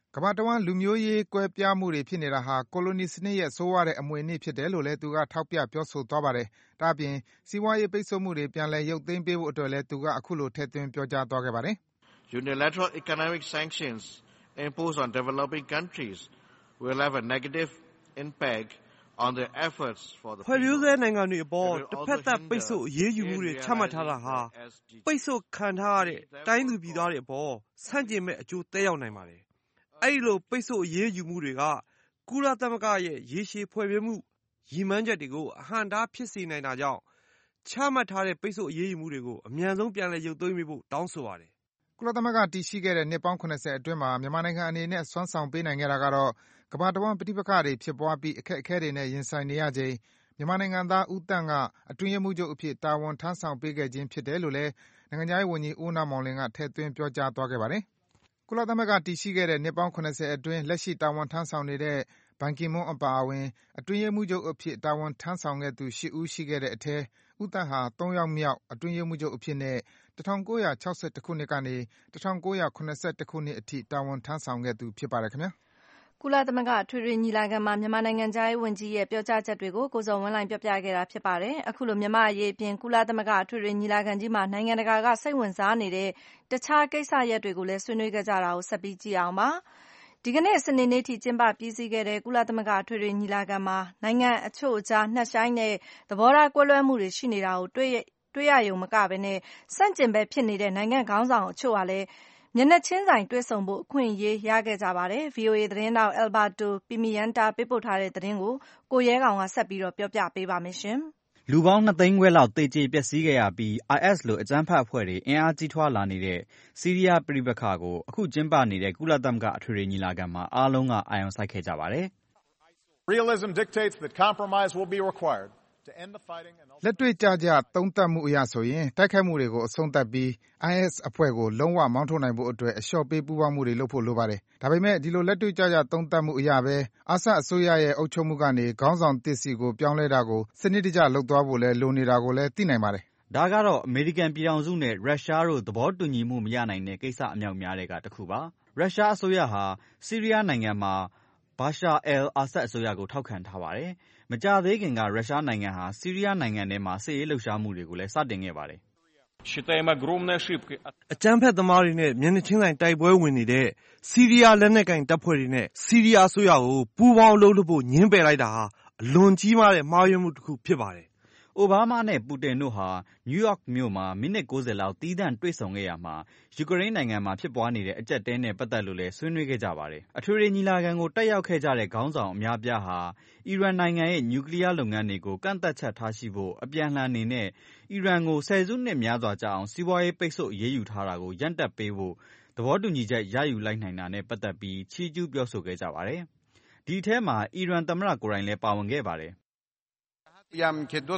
ကမ္ဘာတဝန်းလူမျိုးရေးကွဲပြားမှုတွေဖြစ်နေတာဟာကိုလိုနီစနစ်ရဲ့ဆိုးဝါးတဲ့အမွေအနှစ်ဖြစ်တယ်လို့လည်းသူကထောက်ပြပြောဆိုသွားပါတယ်။ဒါ့အပြင်စီးပွားရေးပိတ်ဆို့မှုတွေပြန်လည်ရုပ်သိမ်းပေးဖို့အတွက်လည်းသူကအခုလိုထည့်သွင်းပြောကြားသွားခဲ့ပါတယ်။ Unilateral economic sanctions imposed on developing countries will have a negative impact on their efforts for the ဖွံ့ဖြိုးဆဲနိုင်ငံတွေအပေါ်တစ်ဖက်သက်ပိတ်ဆို့အရေးယူမှုတွေချမှတ်ထားတာဟာပိတ်ဆို့ခံထားရတဲ့တိုင်းသူပြည်သားတွေအပေါ်ဆန့်ကျင်မဲ့အကျိုးသက်ရောက်နိုင်ပါတယ်။အဲဒီလိုပိတ်ဆို့အရေးယူမှုတွေကကုလသမဂ္ဂရဲ့ရေရှည်ဖွံ့ဖြိုးမှုရည်မှန်းချက်တွေကိုအဟန့်အတားဖြစ်စေနိုင်တာကြောင့်ချမှတ်ထားတဲ့ပိတ်ဆို့အရေးယူမှုတွေကိုအမြန်ဆုံးပြန်လည်ရုပ်သိမ်းပေးဖို့တောင်းဆိုပါတယ်။ကုလသမဂ္ဂတည်ရှိခဲ့တဲ့နှစ်ပေါင်း၇၀အတွင်းမှာမြန်မာနိုင်ငံအနေနဲ့စွမ်းဆောင်ပေးနိုင်ခဲ့တာကတော့ကမ္ဘာတဝန်းပဋိပက္ခတွေဖြစ်ပွားပြီးအခက်အခဲတွေနဲ့ရင်ဆိုင်နေရချိန်မြန်မာနိုင်ငံသားဦးသန့်ကအတွင်းရေးမှူးချုပ်အဖြစ်တာဝန်ထမ်းဆောင်ပေးခဲ့ခြင်းဖြစ်တယ်လို့လည်းနိုင်ငံခြားရေးဝန်ကြီးဦးဝဏ္ဏမောင်လွင်ကထည့်သွင်းပြောကြားသွားခဲ့ပါတယ်။ကုလသမဂ္ဂတည်ရှိခဲ့တဲ့နှစ်ပေါင်း၇၀အတွင်းလက်ရှိတာဝန်ထမ်းဆောင်နေတဲ့ဘန်ကီမွန်းအပါအဝင်အတွင်းရေးမှူးချုပ်အဖြစ်တာဝန်ထမ်းဆောင်ခဲ့သူ၈ဦးရှိခဲ့တဲ့အထဲဦးသန့်ဟာ၃ယောက်မြောက်အတွင်းရေးမှူးချုပ်အဖြစ်နဲ့၁၉၆၁ခုနှစ်ကနေ၁၉၇၁ခုနှစ်အထိတာဝန်ထမ်းဆောင်ခဲ့သူဖြစ်ပါတယ်ခင်ဗျာ။ကုလသမဂ္ဂအထွေထွေညီလာခံမှာမြန်မာနိုင်ငံခြားရေးဝန်ကြီးရဲ့ပြောကြားချက်တွေကိုကိုဇော်ဝင်းလှိုင်ပြောပြခဲ့တာဖြစ်ပါတယ်။အခုလိုမြန်မာအရေးအပြင်ကုလသမဂ္ဂအထွေထွေညီလာခံကြီးမှာနိုင်ငံတကာကစိတ်ဝင်စားနေတဲ့တခြားကိစ္စရပ်တွေကိုလည်းဆွေးနွေးခဲ့ကြတာကိုဆက်ပြီးကြည့်အောင်ပါ။ဒီကနေ့စနေနေ့ထိကျင်းပပြီးစီးခဲ့တဲ့ကုလသမဂ္ဂအထွေထွေညီလာခံမှာနိုင်ငံအချို့အကြားနှက်ဆိုင်တဲ့သဘောထားကွဲလွဲမှုတွေရှိနေတာကိုတွေ့တွေ့ရရုံမကဘဲနဲ့စန့်ကျင်ဘက်ဖြစ်နေတဲ့နိုင်ငံခေါင်းဆောင်အချို့ဟာလည်းမျက်နှာချင်းဆိုင်တွေ့ဆုံဖို့အခွင့်အရေးရခဲ့ကြပါတယ်။ ဗွီအိုအေသတင်းထောက် Alberto Pimienta ပေးပို့ထားတဲ့သတင်းကိုကိုရဲကောင်ကဆက်ပြီးပြောပြပေးပါမယ်။လူပေါင်းနှစ်သိန်းခွဲလောက်သေကျေပျက်စီးခဲ့ရပြီး အိုင်အက်စ် လိုအကြမ်းဖက်အဖွဲ့တွေအင်အားကြီးထွားလာနေတဲ့ဆီးရီးယားပဋိပက္ခကိုအခုကျင်းပနေတဲ့ကုလသမဂ္ဂအထွေထွေညီလာခံမှာအားလုံးကအာရုံစိုက်ခဲ့ကြပါတယ်။ Realism dictates that compromise will be required. လက်တွေ့ကျကျသုံးသပ်မှုအရဆိုရင်တိုက်ခိုက်မှုတွေကိုအဆုံးသတ်ပြီး အိုင်အက်စ် အဖွဲ့ကိုလုံးဝမောင်းထုတ်နိုင်ဖို့အတွက်အလျှော့ပေးပူးပေါင်းမှုတွေလုပ်ဖို့လိုပါတယ်။ဒါပေမဲ့ဒီလိုလက်တွေ့ကျကျသုံးသပ်မှုအရပဲအာဆတ်အစိုးရရဲ့အုပ်ချုပ်မှုကနေခေါင်းဆောင်သစ်ဆီကိုပြောင်းလဲတာကိုစနစ်တကျလုပ်သွားဖို့လဲလိုနေတာကိုလည်းသိနိုင်ပါတယ်။ဒါကတော့အမေရိကန်ပြည်ထောင်စုနဲ့ရုရှားတို့သဘောတူညီမှုမရနိုင်တဲ့ကိစ္စအမြောက်များတဲ့ကတစ်ခုပါ။ရုရှားအစိုးရဟာဆီးရီးယားနိုင်ငံမှာဘာရှာအယ်အာဆတ်အစိုးရကိုထောက်ခံထားပါတယ်။မကြာသေးခင်ကရုရှားနိုင်ငံဟာဆီးရီးယားနိုင်ငံထဲမှာစစ်ရေးလှုပ်ရှားမှုတွေကိုလည်းစတင်ခဲ့ပါတယ်။အကြမ်းဖက်သမားတွေနဲ့မျက်နှာချင်းဆိုင်တိုက်ပွဲဝင်နေတဲ့ဆီးရီးယားလက်နက်ကိုင်တပ်ဖွဲ့တွေနဲ့ဆီးရီးယားအစိုးရကိုပူးပေါင်းလုပ်လို့ဖို့ညှင်းပယ်လိုက်တာဟာအလွန်ကြီးမားတဲ့မှားယွင်းမှုတစ်ခုဖြစ်ပါတယ်။အိုဘားမားနဲ့ပူတင်တို့ဟာနယူးယောက်မြို့မှာမိနစ်ကိုးဆယ်လောက်သီးသန့်တွေ့ဆုံခဲ့ရမှာယူကရိန်းနိုင်ငံမှာဖြစ်ပွားနေတဲ့အကျပ်တဲနဲ့ပတ်သက်လို့လည်းဆွေးနွေးခဲ့ကြပါတယ်။အထွေထွေညီလာခံကိုတက်ရောက်ခဲ့ကြတဲ့ခေါင်းဆောင်အများပြားဟာအီရန်နိုင်ငံရဲ့နျူကလ িয়ার လုပ်ငန်းတွေကိုကန့်သတ်ချက်ထားရှိဖို့အပြန်အလှန်အနေနဲ့အီရန်ကိုဆယ်စုနှစ်များစွာကြာအောင်စီးပွားရေးပိတ်ဆို့အရေးယူထားတာကိုရပ်တန့်ပေးဖို့သဘောတူညီချက်ရယူလိုက်နိုင်တာနဲ့ပတ်သက်ပြီးချီးကျူးပြောဆိုခဲ့ကြပါတယ်။ဒီထဲမှာအီရန်သမ္မတကိုယ်တိုင်လည်းပါဝင်ခဲ့ပါတယ်။အီရ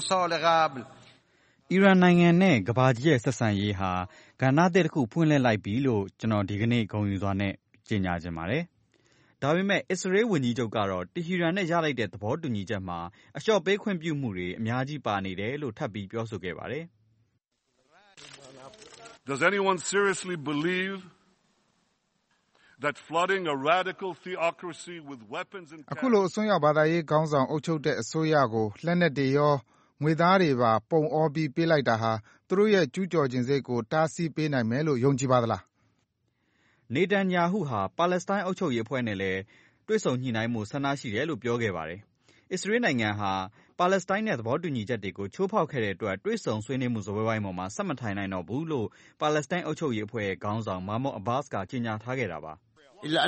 န်နိုင်ငံနဲ့ကမ္ဘာကြီးရဲ့ဆက်ဆံရေးဟာကဏ္ဍသစ်တစ်ခုဖွင့်လှစ်လိုက်ပြီလို့ကျွန်တော်ဒီကနေ့ဂုဏ်ယူစွာနဲ့ကြေညာချင်ပါတယ်။ဒါပေမဲ့အစ္စရေးဝန်ကြီးချုပ်ကတော့တီဟီရန်နဲ့ရလိုက်တဲ့သဘောတူညီချက်မှာအလျှော့ပေးခွင့်ပြုမှုတွေအများကြီးပါနေတယ်လို့ထပ်ပြီးပြောဆိုခဲ့ပါတယ်။ Does anyone seriously believe that flooding a radical theocracy with weapons and အခုလိုအစွန်းရောက်ဘာသာရေးခေါင်းဆောင်အုပ်ချုပ်တဲ့အစိုးရကိုလက်နက်တွေရောငွေသားတွေပါပုံအောပြီးပေးလိုက်တာဟာသူတို့ရဲ့ကျူးကျော်ခြင်းစိတ်ကိုတားဆီးပေးနိုင်မယ်လို့ယုံကြည်ပါသလား။နေတန်ယာဟုဟာပါလက်စတိုင်းအုပ်ချုပ်ရေးအဖွဲ့နဲ့လည်းတွေ့ဆုံညှိနှိုင်းမှုဆန္ဒရှိတယ်လို့ပြောခဲ့ပါတယ်။အစ္စရေးနိုင်ငံဟာပါလက်စတိုင်းနဲ့သဘောတူညီချက်တွေကိုချိုးဖောက်ခဲ့တဲ့အတွက်တွေ့ဆုံဆွေးနွေးမှုစပွဲဝိုင်းပေါ်မှာဆက်မထိုင်နိုင်တော့ဘူးလို့ပါလက်စတိုင်းအုပ်ချုပ်ရေးအဖွဲ့ရဲ့ခေါင်းဆောင်မာမော့အဘာ့စ်ကကြေညာထားခဲ့တာပါ။အစ္စ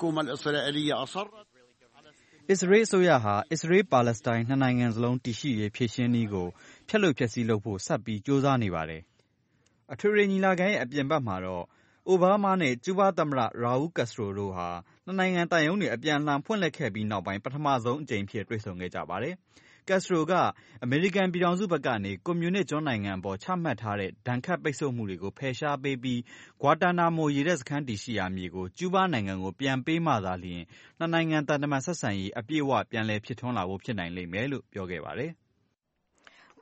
ရေးအစိုးရဟာအစ္စရေးပါလက်စတိုင်းနှစ်နိုင်ငံစလုံးတည်ရှိရေးဖြည့်ရှင်းနည်းကိုဖျက်လို့ဖျက်ဆီးလုပ်ဖို့ဆက်ပြီးကြိုးစားနေပါတယ်။အထွေထွေညီလာခံရဲ့အပြင်ဘက်မှာတော့အိုဘားမားနဲ့ကျူးဘားသမ္မတရာဦးကက်စထရိုတို့ဟာနှစ်နိုင်ငံသံရုံးတွေအပြန်အလှန်ဖွင့်လှစ်ခဲ့ပြီးနောက်ပိုင်းပထမဆုံးအကြိမ်ဖြစ်တွေ့ဆုံခဲ့ကြပါတယ်။ကက်စထရိုကအမေရိကန်ပြည်ထောင်စုဘက်ကနေကွန်မြူနစ်ကျွန်းနိုင်ငံအပေါ်ချမှတ်ထားတဲ့ဒဏ်ခတ်ပိတ်ဆို့မှုတွေကိုဖယ်ရှားပေးပြီးဂွာတာနာမိုရေတပ်စခန်းတည်ရှိရာမြေကိုကျူးဘားနိုင်ငံကိုပြန်ပေးမှသာလျှင်နှစ်နိုင်ငံသံတမန်ဆက်ဆံရေးအပြည့်အဝပြန်လည်ဖြစ်ထွန်းလာဖို့ဖြစ်နိုင်လိမ့်မယ်လို့ပြောခဲ့ပါတယ်။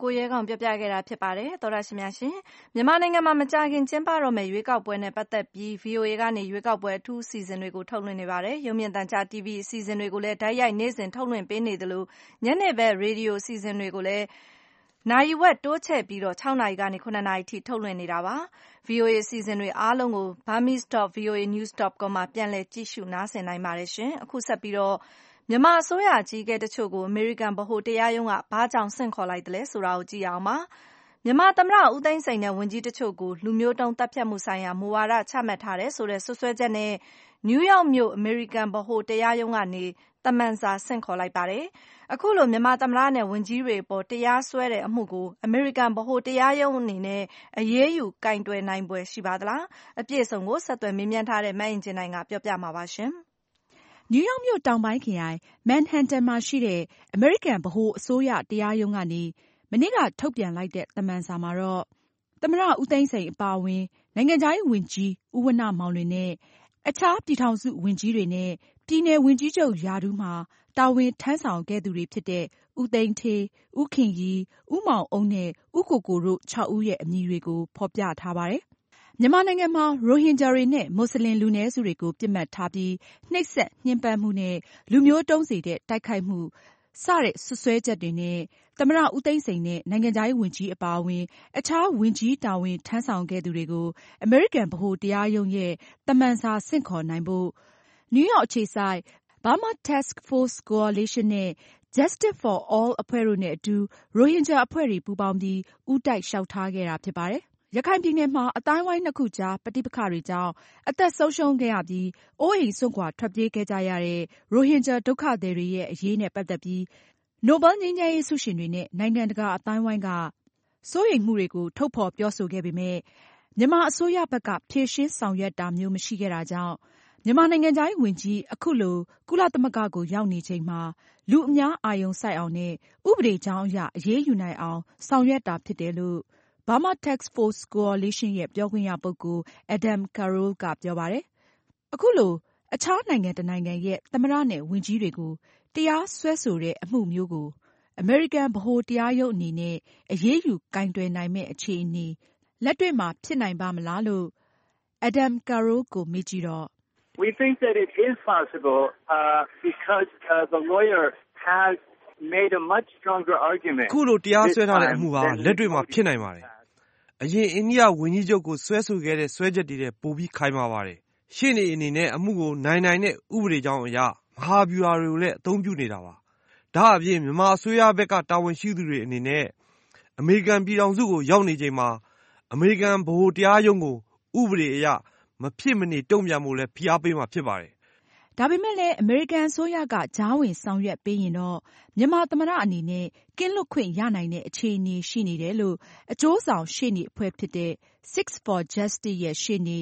ကိုရဲကောင်ပြပြခဲ့တာဖြစ်ပါတယ်။သောရရှိများရှင်မြန်မာနိုင်ငံမှာမကြာခင်ကျင်းပတော့မယ့်ရွေးကောက်ပွဲနဲ့ပတ်သက်ပြီး ဗီအိုအေ ကနေရွေးကောက်ပွဲအထူးအစီအစဉ်တွေကိုထုတ်လွှင့်နေပါတယ်။ရုပ်မြင်သံကြား တီဗီ အစီအစဉ်တွေကိုလည်းတိုက်ရိုက်နေ့စဉ်ထုတ်လွှင့်ပေးနေသလိုညနေဘက်ရေဒီယိုအစီအစဉ်တွေကိုလည်းနာရီဝက်တိုးချဲ့ပြီးတော့၆နာရီကနေ၇နာရီထိထုတ်လွှင့်နေတာပါ။ ဗီအိုအေ အစီအစဉ်တွေအားလုံးကို burmese dot v o a news dot com မှာပြန်လည်ကြည့်ရှုနားဆင်နိုင်ပါတယ်ရှင်။အခုဆက်ပြီးတော့မြန်မာအစိုးရအကြီးအကဲတချို့ကိုအမေရိကန်ဗဟိုတရားရုံးကဘာကြောင့်ဆင့်ခေါ်လိုက်သလဲဆိုတာကိုကြည့်အောင်ပါ။မြန်မာသမ္မတဦးသိန်းစိန်နဲ့ဝန်ကြီးတချို့ကိုလူမျိုးတုံးသတ်ဖြတ်မှုဆိုင်ရာမူဝါဒချမှတ်ထားတယ်ဆိုတဲ့စွပ်စွဲချက်နဲ့နယူးယောက်မြို့အမေရိကန်ဗဟိုတရားရုံးကနေသမန်စာဆင့်ခေါ်လိုက်ပါတယ်။အခုလိုမြန်မာသမ္မတနဲ့ဝန်ကြီးတွေအပေါ်တရားစွဲတဲ့အမှုကိုအမေရိကန်ဗဟိုတရားရုံးအနေနဲ့အရေးယူကိုင်တွယ်နိုင်ဖွယ်ရှိပါသလား။အပြည့်အစုံကိုဆက်သွယ်မေးမြန်းထားတဲ့မအင်ကြင်းနိုင်ကပြောပြမှာပါရှင်။နယူးယောက်မြို့တောင်ပိုင်းခရိုင်မန်ဟန်တန်မှာရှိတဲ့အမေရိကန်ဗဟိုအစိုးရတရားရုံးကနေမနေ့ကထုတ်ပြန်လိုက်တဲ့သမန်စာမှာတော့သမ္မတဦးသိန်းစိန်အပါအဝင်နိုင်ငံခြားရေးဝန်ကြီးဦးဝဏ္ဏမောင်လွင်နဲ့အခြားပြည်ထောင်စုဝန်ကြီးတွေနဲ့ပြည်နယ်ဝန်ကြီးချုပ်ရာထူးမှာတာဝန်ထမ်းဆောင်ခဲ့သူတွေဖြစ်တဲ့ဦးသိန်းဌေး၊ဦးခင်ရီ၊ဦးမောင်အုန်းနဲ့ဦးကိုကိုတို့ခြောက်ဦးရဲ့အမည်တွေကိုဖေါ်ပြထားပါတယ်။မြန်မာနိုင်ငံမှာရိုဟင်ဂျာတွေနဲ့မွတ်စလင်လူနည်းစုတွေကိုပစ်မှတ်ထားပြီးနှိပ်စက်ညှဉ်းပန်းမှုနဲ့လူမျိုးတုံးစေတဲ့တိုက်ခိုက်မှုစတဲ့စွပ်စွဲချက်တွေနဲ့သမ္မတဦးသိန်းစိန်နဲ့နိုင်ငံခြားရေးဝန်ကြီးအပါအဝင်အခြားဝန်ကြီးတာဝန်ထမ်းဆောင်ခဲ့သူတွေကိုအမေရိကန်ဗဟိုတရားရုံးရဲ့သမန်စာဆင့်ခေါ်နိုင်ဖို့နယူးယောက်အခြေစိုက် Burma Task Force Coalition နဲ့ Justice for All အဖွဲ့တို့နဲ့အတူရိုဟင်ဂျာအဖွဲ့တွေပူးပေါင်းပြီးဦးတိုက်လျှောက်ထားခဲ့တာဖြစ်ပါတယ်။ရခိုင်ပြည်နယ်မှာအသိုင်းအဝိုင်းနှစ်ခုကြားပဋိပက္ခတွေကြောင့်အသက်ဆုံးရှုံးခဲ့ရပြီးအိုးအိမ်စွန့်ခွာထွက်ပြေးခဲ့ကြရတဲ့ရိုဟင်ဂျာဒုက္ခသည်တွေရဲ့အရေးနဲ့ပတ်သက်ပြီးနိုဘယ်ငြိမ်းချမ်းရေးဆုရှင်တွေနဲ့နိုင်ငံတကာအသိုင်းအဝိုင်းကစိုးရိမ်မှုတွေကိုထုတ်ဖော်ပြောဆိုခဲ့ပေမဲ့မြန်မာအစိုးရဘက်ကဖြေရှင်းဆောင်ရွက်တာမျိုးမရှိခဲ့တာကြောင့်မြန်မာနိုင်ငံခြားရေးဝန်ကြီးအခုလိုကုလသမဂ္ဂကိုရောက်နေချိန်မှာလူအများအာရုံစိုက်အောင်နဲ့ဥပဒေကြောင်းအရအရေးယူနိုင်အောင်ဆောင်ရွက်တာဖြစ်တယ်လို့ Burma Task Force Coalition ရဲ့ပြောခွင့်ရပုဂ္ဂိုလ် Adam Carroll ကပြောပါတယ်။အခုလိုအခြားနိုင်ငံတနိုင်ငံရဲ့သမ္မတနဲ့ဝန်ကြီးတွေကိုတရားစွဲဆိုတဲ့အမှုမျိုးကိုအမေရိကန်ဗဟိုတရားရုံးအနေနဲ့အရေးယူကိုင်တွယ်နိုင်မယ့်အခြေအနေလက်တွေ့မှာဖြစ်နိုင်ပါမလားလို့ Adam Carroll ကိုမေးကြည့်တော့ We think that it is possible uh, because uh, the lawyer has made a much stronger argument. ခုလိုတရားစွဲထားတဲ့အမှုဟာလက်တွေ့မှာဖြစ်နိုင်ပါတယ်။အရင်အိန္ဒိယဝန်ကြီးချုပ်ကိုစွဲဆိုခဲ့တဲ့စွဲချက်တွေနဲ့ပိုပြီးခိုင်မာပါတယ်။ရှေ့နေအနေနဲ့အမှုကိုနိုင်နိုင်တဲ့ဥပဒေကြောင်းအရမဟာဗျူဟာတွေကိုလည်းအသုံးပြုနေတာပါ။ဒါအပြင်မြန်မာအစိုးရဘက်ကတာဝန်ရှိသူတွေအနေနဲ့အမေရိကန်ပြည်ထောင်စုကိုရောက်နေချိန်မှာအမေရိကန်ဗဟိုတရားရုံးကိုဥပဒေအရမဖြစ်မနေတုံ့ပြန်ဖို့လည်းဖိအားပေးမှာဖြစ်ပါတယ်။ဒါပေမဲ့လည်းအမေရိကန်အစိုးရကကြားဝင်ဆောင်ရွက်ပေးရင်တော့မြန်မာသမ္မတအနေနဲ့ကင်းလွတ်ခွင့်ရနိုင်တဲ့အခြေအနေရှိနေတယ်လို့အကျိုးဆောင်ရှေ့နေအဖွဲ့ဖြစ်တဲ့ Six for Justice ရဲ့ရှေ့နေ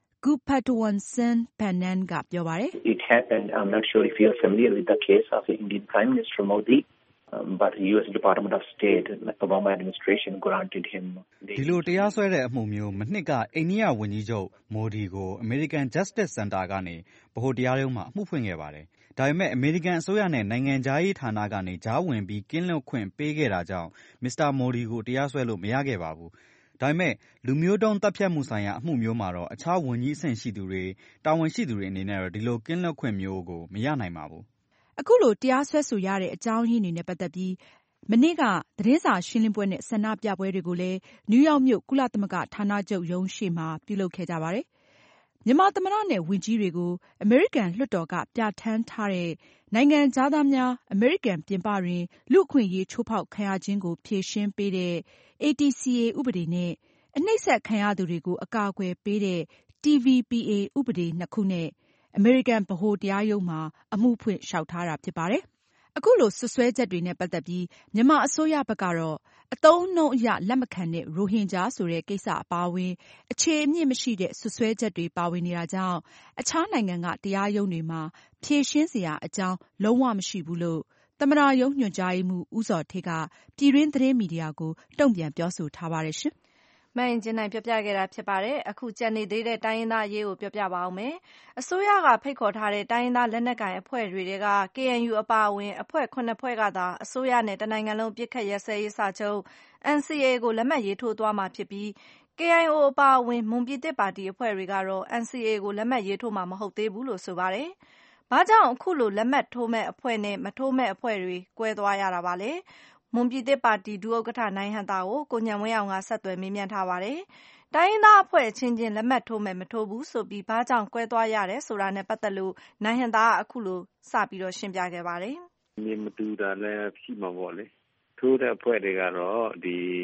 Gupatwantsin Pannan ကပြောပါတယ်။ It happened. I'm not sure if you are familiar with the case of the Indian Prime Minister Modi, um, but the U S Department of State, the Obama administration granted him. ဒီလိုတရားစွဲတဲ့အမှုမျိုးမနှစ်ကအိန္ဒိယဝန်ကြီးချုပ်မိုဒီကို American Justice Center ကနေဗဟိုတရားရုံးမှာအမှုဖွင့်ခဲ့ပါတယ်။ဒါပေမဲ့အမေရိကန်အစိုးရနဲ့နိုင်ငံခြားရေးဌာနကနေကြားဝင်ပြီးကင်းလွတ်ခွင့်ပေးခဲ့တာကြောင့်မစ္စတာမိုဒီကိုတရားစွဲလို့မရခဲ့ပါဘူး။ဒါပေမဲ့လူမျိုးတုံးတပ်ဖြတ်မှုဆိုင်ရာအမှုမျိုးမှာတော့အခြားဝန်ကြီးအဆင့်ရှိသူတွေတာဝန်ရှိသူတွေအနေနဲ့တော့ဒီလိုကင်းလွတ်ခွင့်မျိုးကိုမရနိုင်ပါဘူး။အခုလိုတရားစွဲဆိုရတဲ့အကြောင်းရင်းတွေနဲ့ပတ်သက်ပြီးမနေ့ကသတင်းစာရှင်းလင်းပွဲနဲ့ဆန္ဒပြပွဲတွေကိုလည်းနယူးယောက်မြို့ကုလသမဂ္ဂဌာနချုပ်ရုံးရှေ့မှာပြုလုပ်ခဲ့ကြပါတယ်။မြန်မာသမ္မတနဲ့ဝန်ကြီးတွေကိုအမေရိကန်လွှတ်တော်ကပြဋ္ဌာန်းထားတဲ့နိုင်ငံခြားသားများအမေရိကန်ပြင်ပတွင်လူ့အခွင့်အရေးချိုးဖောက်ခံရခြင်းကိုဖြေရှင်းပေးတဲ့ A T C A ဥပဒေနဲ့အနှိပ်စက်ခံရသူတွေကိုအကာအကွယ်ပေးတဲ့ T V P A ဥပဒေနှစ်ခုနဲ့အမေရိကန်ဗဟိုတရားရုံးမှာအမှုဖွင့်လျှောက်ထားတာဖြစ်ပါတယ်။အခုလိုစွပ်စွဲချက်တွေနဲ့ပတ်သက်ပြီးမြန်မာအစိုးရဘက်ကတော့အသုံးအနှုန်းအရလက်မခံတဲ့ရိုဟင်ဂျာဆိုတဲ့ကိစ္စအပါအဝင်အခြေအမြစ်မရှိတဲ့စွပ်စွဲချက်တွေပါဝင်နေတာကြောင့်အခြားနိုင်ငံကတရားရုံးတွေမှာဖြေရှင်းစရာအကြောင်းလုံးဝမရှိဘူးလို့သမ္မတရုံးညွှန်ကြားရေးမှူးဦးဇော်ဌေးကပြည်တွင်းသတင်းမီဒီယာကိုတုံ့ပြန်ပြောဆိုထားပါတယ်ရှင်။မှန်ရင်ကျင်းနိုင်ပြောပြခဲ့တာဖြစ်ပါတယ်။အခုကြံနေသေးတဲ့တိုင်းရင်းသားအရေးကိုပြောပြပါအောင်မယ်။အစိုးရကဖိတ်ခေါ်ထားတဲ့တိုင်းရင်းသားလက်နက်ကိုင်အဖွဲ့တွေက K N U အပါအဝင်အဖွဲ့ခုနှစ်ဖွဲ့ကသာအစိုးရနဲ့တနိုင်ငံလုံးပစ်ခတ်ရပ်စဲရေးစာချုပ် N C A ကိုလက်မှတ်ရေးထိုးသွားမှာဖြစ်ပြီး K I O အပါအဝင်မွန်ပြည်သစ်ပါတီအဖွဲ့တွေကတော့ N C A ကိုလက်မှတ်ရေးထိုးမှာမဟုတ်သေးဘူးလို့ဆိုပါတယ်။ဘာကြောင့်အခုလိုလက်မှတ်ထိုးမဲ့အဖွဲ့နဲ့မထိုးမဲ့အဖွဲ့တွေကွဲသွားရတာပါလဲ။မွန်ပြည်သစ်ပါတီဒုဥက္ကဋ္ဌနိုင်ဟံသာကိုကိုဉာဏ်ဝင်းအောင်ကဆက်သွယ်မေးမြန်းထားပါတယ်။တိုင်းရင်းသားအဖွဲ့ချင်းချင်းလက်မှတ်ထိုးမဲ့မထိုးဘူးဆိုပြီးဘာကြောင့်ကွဲသွားရတယ်ဆိုတာနဲ့ပတ်သက်လို့နိုင်ဟံသာကအခုလိုစပြီးတော့ရှင်းပြခဲ့ပါတယ်။မြေမတူတာလည်းရှိမှာပေါ့လေ။ထိုးတဲ့အဖွဲ့တွေကတော့ဒီ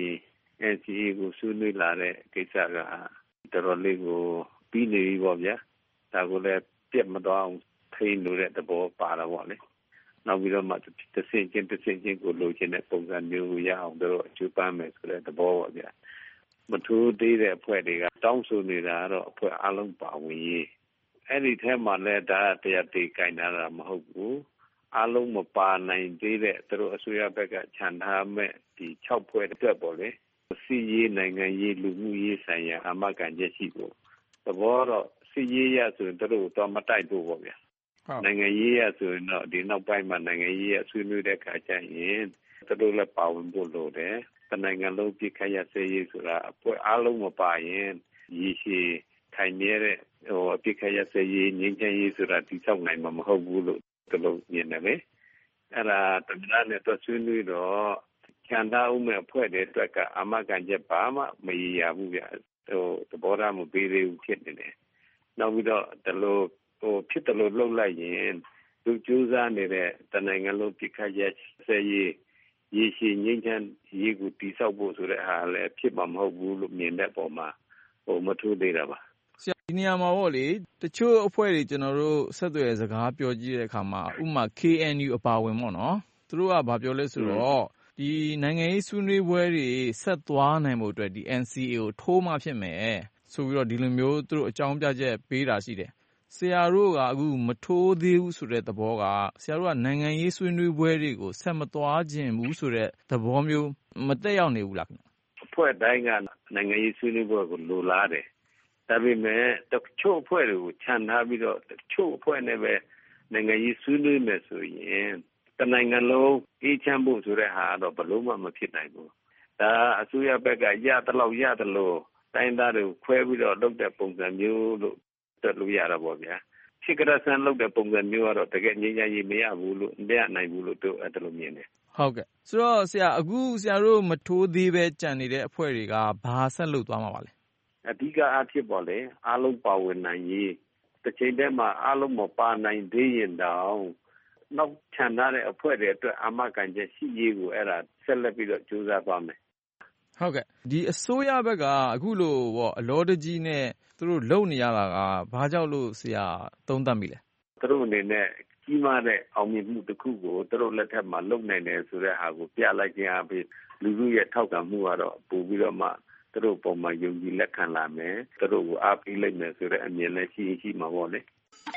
N C A ကိုဆွေးနွေးလာတဲ့ကိစ္စကတော်တော်လေးကိုပြီးနေပြီပေါ့ဗျာ။ဒါကိုလည်းပြတ်မသွားအောင်ထိန်းလို့တဲ့သဘောပါတာပေါ့လေ။နောက်ပြီးတော့မှတစ်စင်ချင်းတစ်စင်ချင်းကိုလိုချင်တဲ့ပုံစံမျိုးကိုရအောင်တို့အကျိုးပန်းမယ်ဆိုတဲ့သဘောပေါ့ဗျာ။မထိုးသေးတဲ့အဖွဲ့တွေကတောင်းဆိုနေတာကတော့အဖွဲ့အလုံးပါဝင်ရေးအဲ့ဒီထဲမှာလည်းဒါတရားတေးကြိုင်တာမဟုတ်ဘူး။အလုံးမပါနိုင်သေးတဲ့သူတို့အစိုးရဘက်ကခြံထားမဲ့ဒီ၆ဖွဲ့အတွက်ပေါ့လေ။စီရေးနိုင်ငံရေးလူမှုရေးဆိုင်ရာအမကန်ချက်ရှိဖို့သဘောတော့စီရေးရဆိုရင်တို့တော့မတိုက်ဖို့ပေါ့ဗျာ။နိုင်ငံရေးရဆိုရင်တော့ဒီနောက်ပိုင်းမှာနိုင်ငံရေးရဆွေးနွေးတဲ့အခါကျရင်တို့လည်းပါဝင်ဖို့လိုတယ်။တနိုင်ငံလုံးပြစ်ခတ်ရစေရေးဆိုတာအဖွဲ့အလုံးမပါရင်ရည်ရှိခိုင်နေတဲ့ဟိုပြစ်ခတ်ရစေရေးငြိမ်းချမ်းရေးဆိုတာတိကျနိုင်မှာမဟုတ်ဘူးလို့တို့မြင်တယ်လေ။အဲ့ဒါတမနာနဲ့တော့ဆွေးနွေးတော့ချန်တာဦးမဲ့အဖွဲ့တွေအတွက်ကအမကန်ချက်ပါမှမရရဘူးဗျ။ဟိုသဘောထားမပေးသေးဘူးဖြစ်နေတယ်။နောက်ပြီးတော့ဒီလိုဟိုဖြစ်တယ်လို့လှုပ်လိုက်ရင်သူကြိုးစားနေတဲ့တနိုင်ငံလုံးပြစ်ခတ်ရစေရေးရေရှည်ငြိမ်းချမ်းရေးကိုတိဆောက်ဖို့ဆိုတဲ့ဟာလည်းဖြစ်မှာမဟုတ်ဘူးလို့မြင်တဲ့ပုံမှာဟိုမထိုးသေးတာပါဆရာဒီနေရာမှာပေါ့လေတချို့အဖွဲ့တွေကျွန်တော်တို့ဆက်သွယ်စကားပြောကြည့်တဲ့အခါမှာဥပမာ K N U အပါဝင်ပေါ့နော်သူတို့ကဘာပြောလဲဆိုတော့ဒီနိုင်ငံရေးဆွေးနွေးပွဲတွေဆက်သွားနိုင်ဖို့အတွက်ဒီ N C A ကိုထိုးမှဖြစ်မယ်ဆိုပြီးတော့ဒီလိုမျိုးသူတို့အကြောင်းပြချက်ပေးတာရှိတယ်ဆရာတို့ကအခုမထိုးသေးဘူးဆိုတဲ့သဘောကဆရာတို့ကနိုင်ငံရေးဆွေးနွေးပွဲတွေကိုဆက်မသွားခြင်းဘူးဆိုတဲ့သဘောမျိုးမတက်ရောက်နေဘူးလားခင်ဗျအဖွဲ့တိုင်းကနိုင်ငံရေးဆွေးနွေးပွဲကိုလိုလားတယ်ဒါပေမဲ့တချို့အဖွဲ့တွေကိုခြံထားပြီးတော့တချို့အဖွဲ့နဲ့ပဲနိုင်ငံရေးဆွေးနွေးမယ်ဆိုရင်တနိုင်ငံလုံးအေးချမ်းဖို့ဆိုတဲ့ဟာတော့ဘယ်လို့မှမဖြစ်နိုင်ဘူးဒါအစိုးရဘက်ကရတလောက်ရတယ်လို့တိုင်းသားတွေကိုခွဲပြီးတော့လုပ်တဲ့ပုံစံမျိုးလို့တက်လို့ရတာပေါ့ဗျာဖြစ်ကြတဲ့ဆန်းလုပ်တဲ့ပုံစံမျိုးကတော့တကယ်ငြိမ်းချမ်းရေးမရဘူးလို့မရနိုင်ဘူးလို့တို့အဲ့ဒါလိုမြင်တယ်ဟုတ်ကဲ့ဆိုတော့ဆရာအခုဆရာတို့မထိုးသေးပဲကြံနေတဲ့အဖွဲ့တွေကဘာဆက်လုပ်သွားမှာပါလဲအဓိကအားဖြင့်ပေါ့လေအားလုံးပါဝင်နိုင်ရေးတစ်ချိန်တည်းမှာအားလုံးမပါနိုင်သေးရင်တောင်နောက်ခြံထားတဲ့အဖွဲ့တွေအတွက်အမကန်ချက်ရှိရေးကိုအဲ့ဒါဆက်လက်ပြီးတော့ကြိုးစားသွားမယ်ဟုတ်ကဲ့ဒီအစိုးရဘက်ကအခုလိုပေါ့အလောတကြီးနဲ့သူတို့လုံနေရတာကဘာကြောင့်လို့ဆရာသုံးသပ်မိလဲသူတို့အနေနဲ့ကြီးမားတဲ့အောင်မြင်မှုတစ်ခုကိုသူတို့လက်ထက်မှာလုပ်နိုင်တယ်ဆိုတဲ့ဟာကိုပြလိုက်ခြင်းအပြင်လူလူရဲ့ထောက်ခံမှုကတော့ပို့ပြီးတော့မှသူတို့ပုံမှန်ယုံကြည်လက်ခံလာမယ်သူတို့ကိုအားပေးလိုက်မယ်ဆိုတဲ့အမြင်လည်းရှိရှိမှာပေါ့လေ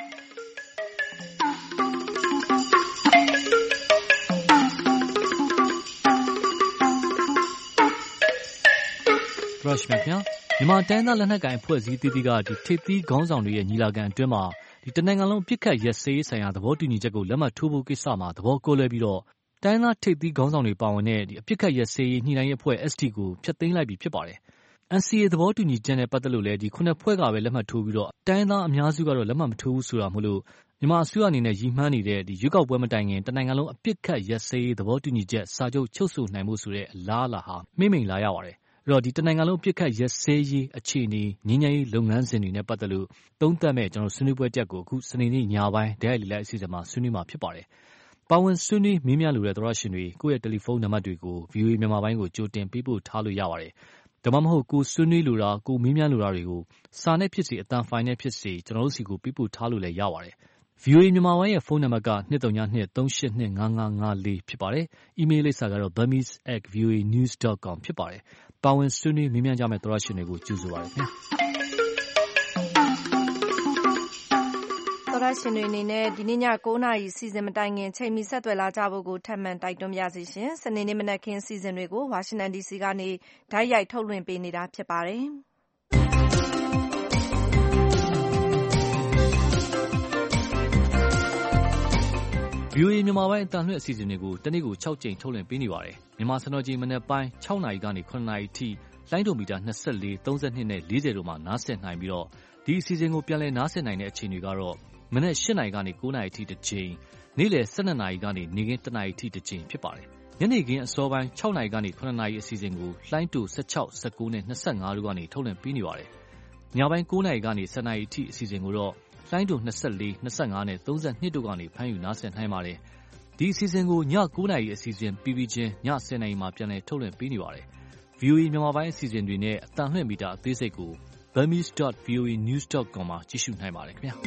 ရုရှ်မြခင်မြန်မာတိုင်းသားလက်နက်ကိုင်အဖွဲ့အစည်းတီးတီးကဒီထိပ်သီးခေါင်းဆောင်တွေရဲ့ညီလာခံအတွင်းမှာဒီတနိုင်ငံလုံးပြစ်ခတ်ရက်စေးဆိုင်ရာသဘောတူညီချက်ကိုလက်မှတ်ထိုးဖို့ကိစ္စမှာသဘောကိုလွဲပြီးတော့တိုင်းသားထိပ်သီးခေါင်းဆောင်တွေပါဝင်တဲ့ဒီအပြစ်ခတ်ရက်စေးညှိနှိုင်းရေးအဖွဲ့ S T ကိုဖျက်သိမ်းလိုက်ပြီဖြစ်ပါတယ်။ N C A သဘောတူညီချက်နဲ့ပတ်သက်လို့လည်းဒီခုနှစ်ဖွဲ့ကပဲလက်မှတ်ထိုးပြီးတော့တိုင်းသားအများစုကတော့လက်မှတ်မထိုးဘူးဆိုတာမို့လို့မြန်မာအစိုးရအနေနဲ့ရည်မှန်းနေတဲ့ဒီရွေးကောက်ပွဲမတိုင်ခင်တနိုင်ငံလုံးအပြစ်ခတ်ရက်စေးသဘောတူညီချက်စာချုပ်ချုပ်ဆိုနိုင်မှုဆိုတဲ့အလားအလာဟာမိမ့်မိန်လာရပါတယ်အဲ့တော့ဒီတနိုင်ငံလုံးပြစ်ခတ်ရက်စဲရေးအခြေအနေငြိမ်းချမ်းရေးလုပ်ငန်းစဉ်တွေနဲ့ပတ်သက်လို့သုံးသပ်မဲ့ကျွန်တော်ဆွေးနွေးပွဲတက်ကိုအခုစနေနေ့ညပိုင်းဒဲလီလိုက်အစီအစဉ်မှာဆွေးနွေးမှာဖြစ်ပါတယ်။ပါဝင်ဆွေးနွေးမေးမြန်းလိုတဲ့သောရရှင်တွေကိုယ့်ရဲ့တယ်လီဖုန်းနံပါတ်တွေကို V O A မြန်မာပိုင်းကိုကြိုတင်ပေးပို့ထားလို့ရပါတယ်။ဒါမှမဟုတ်ကိုဆွေးနွေးလိုတာကိုမေးမြန်းလိုတာတွေကိုစာနဲ့ဖြစ်စေအတန်ဖိုင်နဲ့ဖြစ်စေကျွန်တော်တို့စီကိုပေးပို့ထားလို့လည်းရပါတယ်။ V O A မြန်မာပိုင်းရဲ့ဖုန်းနံပါတ်က two three two three eight two five five four ဖြစ်ပါတယ်။ email လိပ်စာကတော့ burmese at v o a news dot com ဖြစ်ပါတယ်။ပါဝင်ဆွေးနွေးမေးမြန်းကြမယ့်သောရရှင်တွေကိုကြိုဆိုပါရစေခင်ဗျာ။သောတရှင်တွေအနေနဲ့ဒီနေ့ည၉နာရီစီစဉ်မတိုင်ခင်ချိန်မီဆက်သွယ်လာကြဖို့ကိုထပ်မံတိုက်တွန်းပါရစေရှင်။စနေနေ့မနက်ခင်းစီစဉ်တွေကိုဝါရှင်တန်ဒီစီကနေတိုက်ရိုက်ထုတ်လွှင့်ပေးနေတာဖြစ်ပါတယ်။ဗွီအိုအေမြန်မာပိုင်းအသံလွှင့်အစီအစဉ်တွေကိုတနေ့ကို၆ကြိမ်ထုတ်လွှင့်ပေးနေပါတယ်။မြန်မာစံတော်ချိန်မနက်ပိုင်း၆နာရီကနေ၇နာရီထိလိုင်းဒိုမီတာ၂၄၊၃၂နဲ့၄၀တို့မှာနားဆင်နိုင်ပြီးတော့ဒီအစီအစဉ်ကိုပြန်လည်နားဆင်နိုင်တဲ့အချိန်တွေကတော့မနက်၈နာရီကနေ၉နာရီထိတစ်ကြိမ်နေ့လယ်၁၂နာရီကနေနေ့ခင်း၁နာရီထိတစ်ကြိမ်ဖြစ်ပါတယ်။ညနေခင်းအစောပိုင်း၆နာရီကနေ၇နာရီအစီအစဉ်ကိုလိုင်းဒို၁၆၊၁၉နဲ့၂၅တို့ကနေထုတ်လွှင့်ပေးနေပါတယ်။ညပိုင်း၉နာရီကနေ၁၀နာရီထိအစီအစဉ်ကိုတော့လိုင်းဒို၂၄၊၂၅နဲ့၃၂တို့ကနေဖမ်းယူနားဆင်နိုင်ပါတယ်။ဒီအစီအစဉ်ကိုည၉နာရီအစီအစဉ်ပြီးပြီးချင်းည၁၀နာရီမှာပြန်လည်ထုတ်လွှင့်ပေးနေပါတယ်။ ဗွီအိုအေမြန်မာပိုင်းအစီအစဉ်တွေနဲ့အသံလွှင့်မီတာအသေးစိတ်ကို burmese dot v o a news dot com မှာကြည့်ရှုနိုင်ပါတယ်ခင်ဗျာ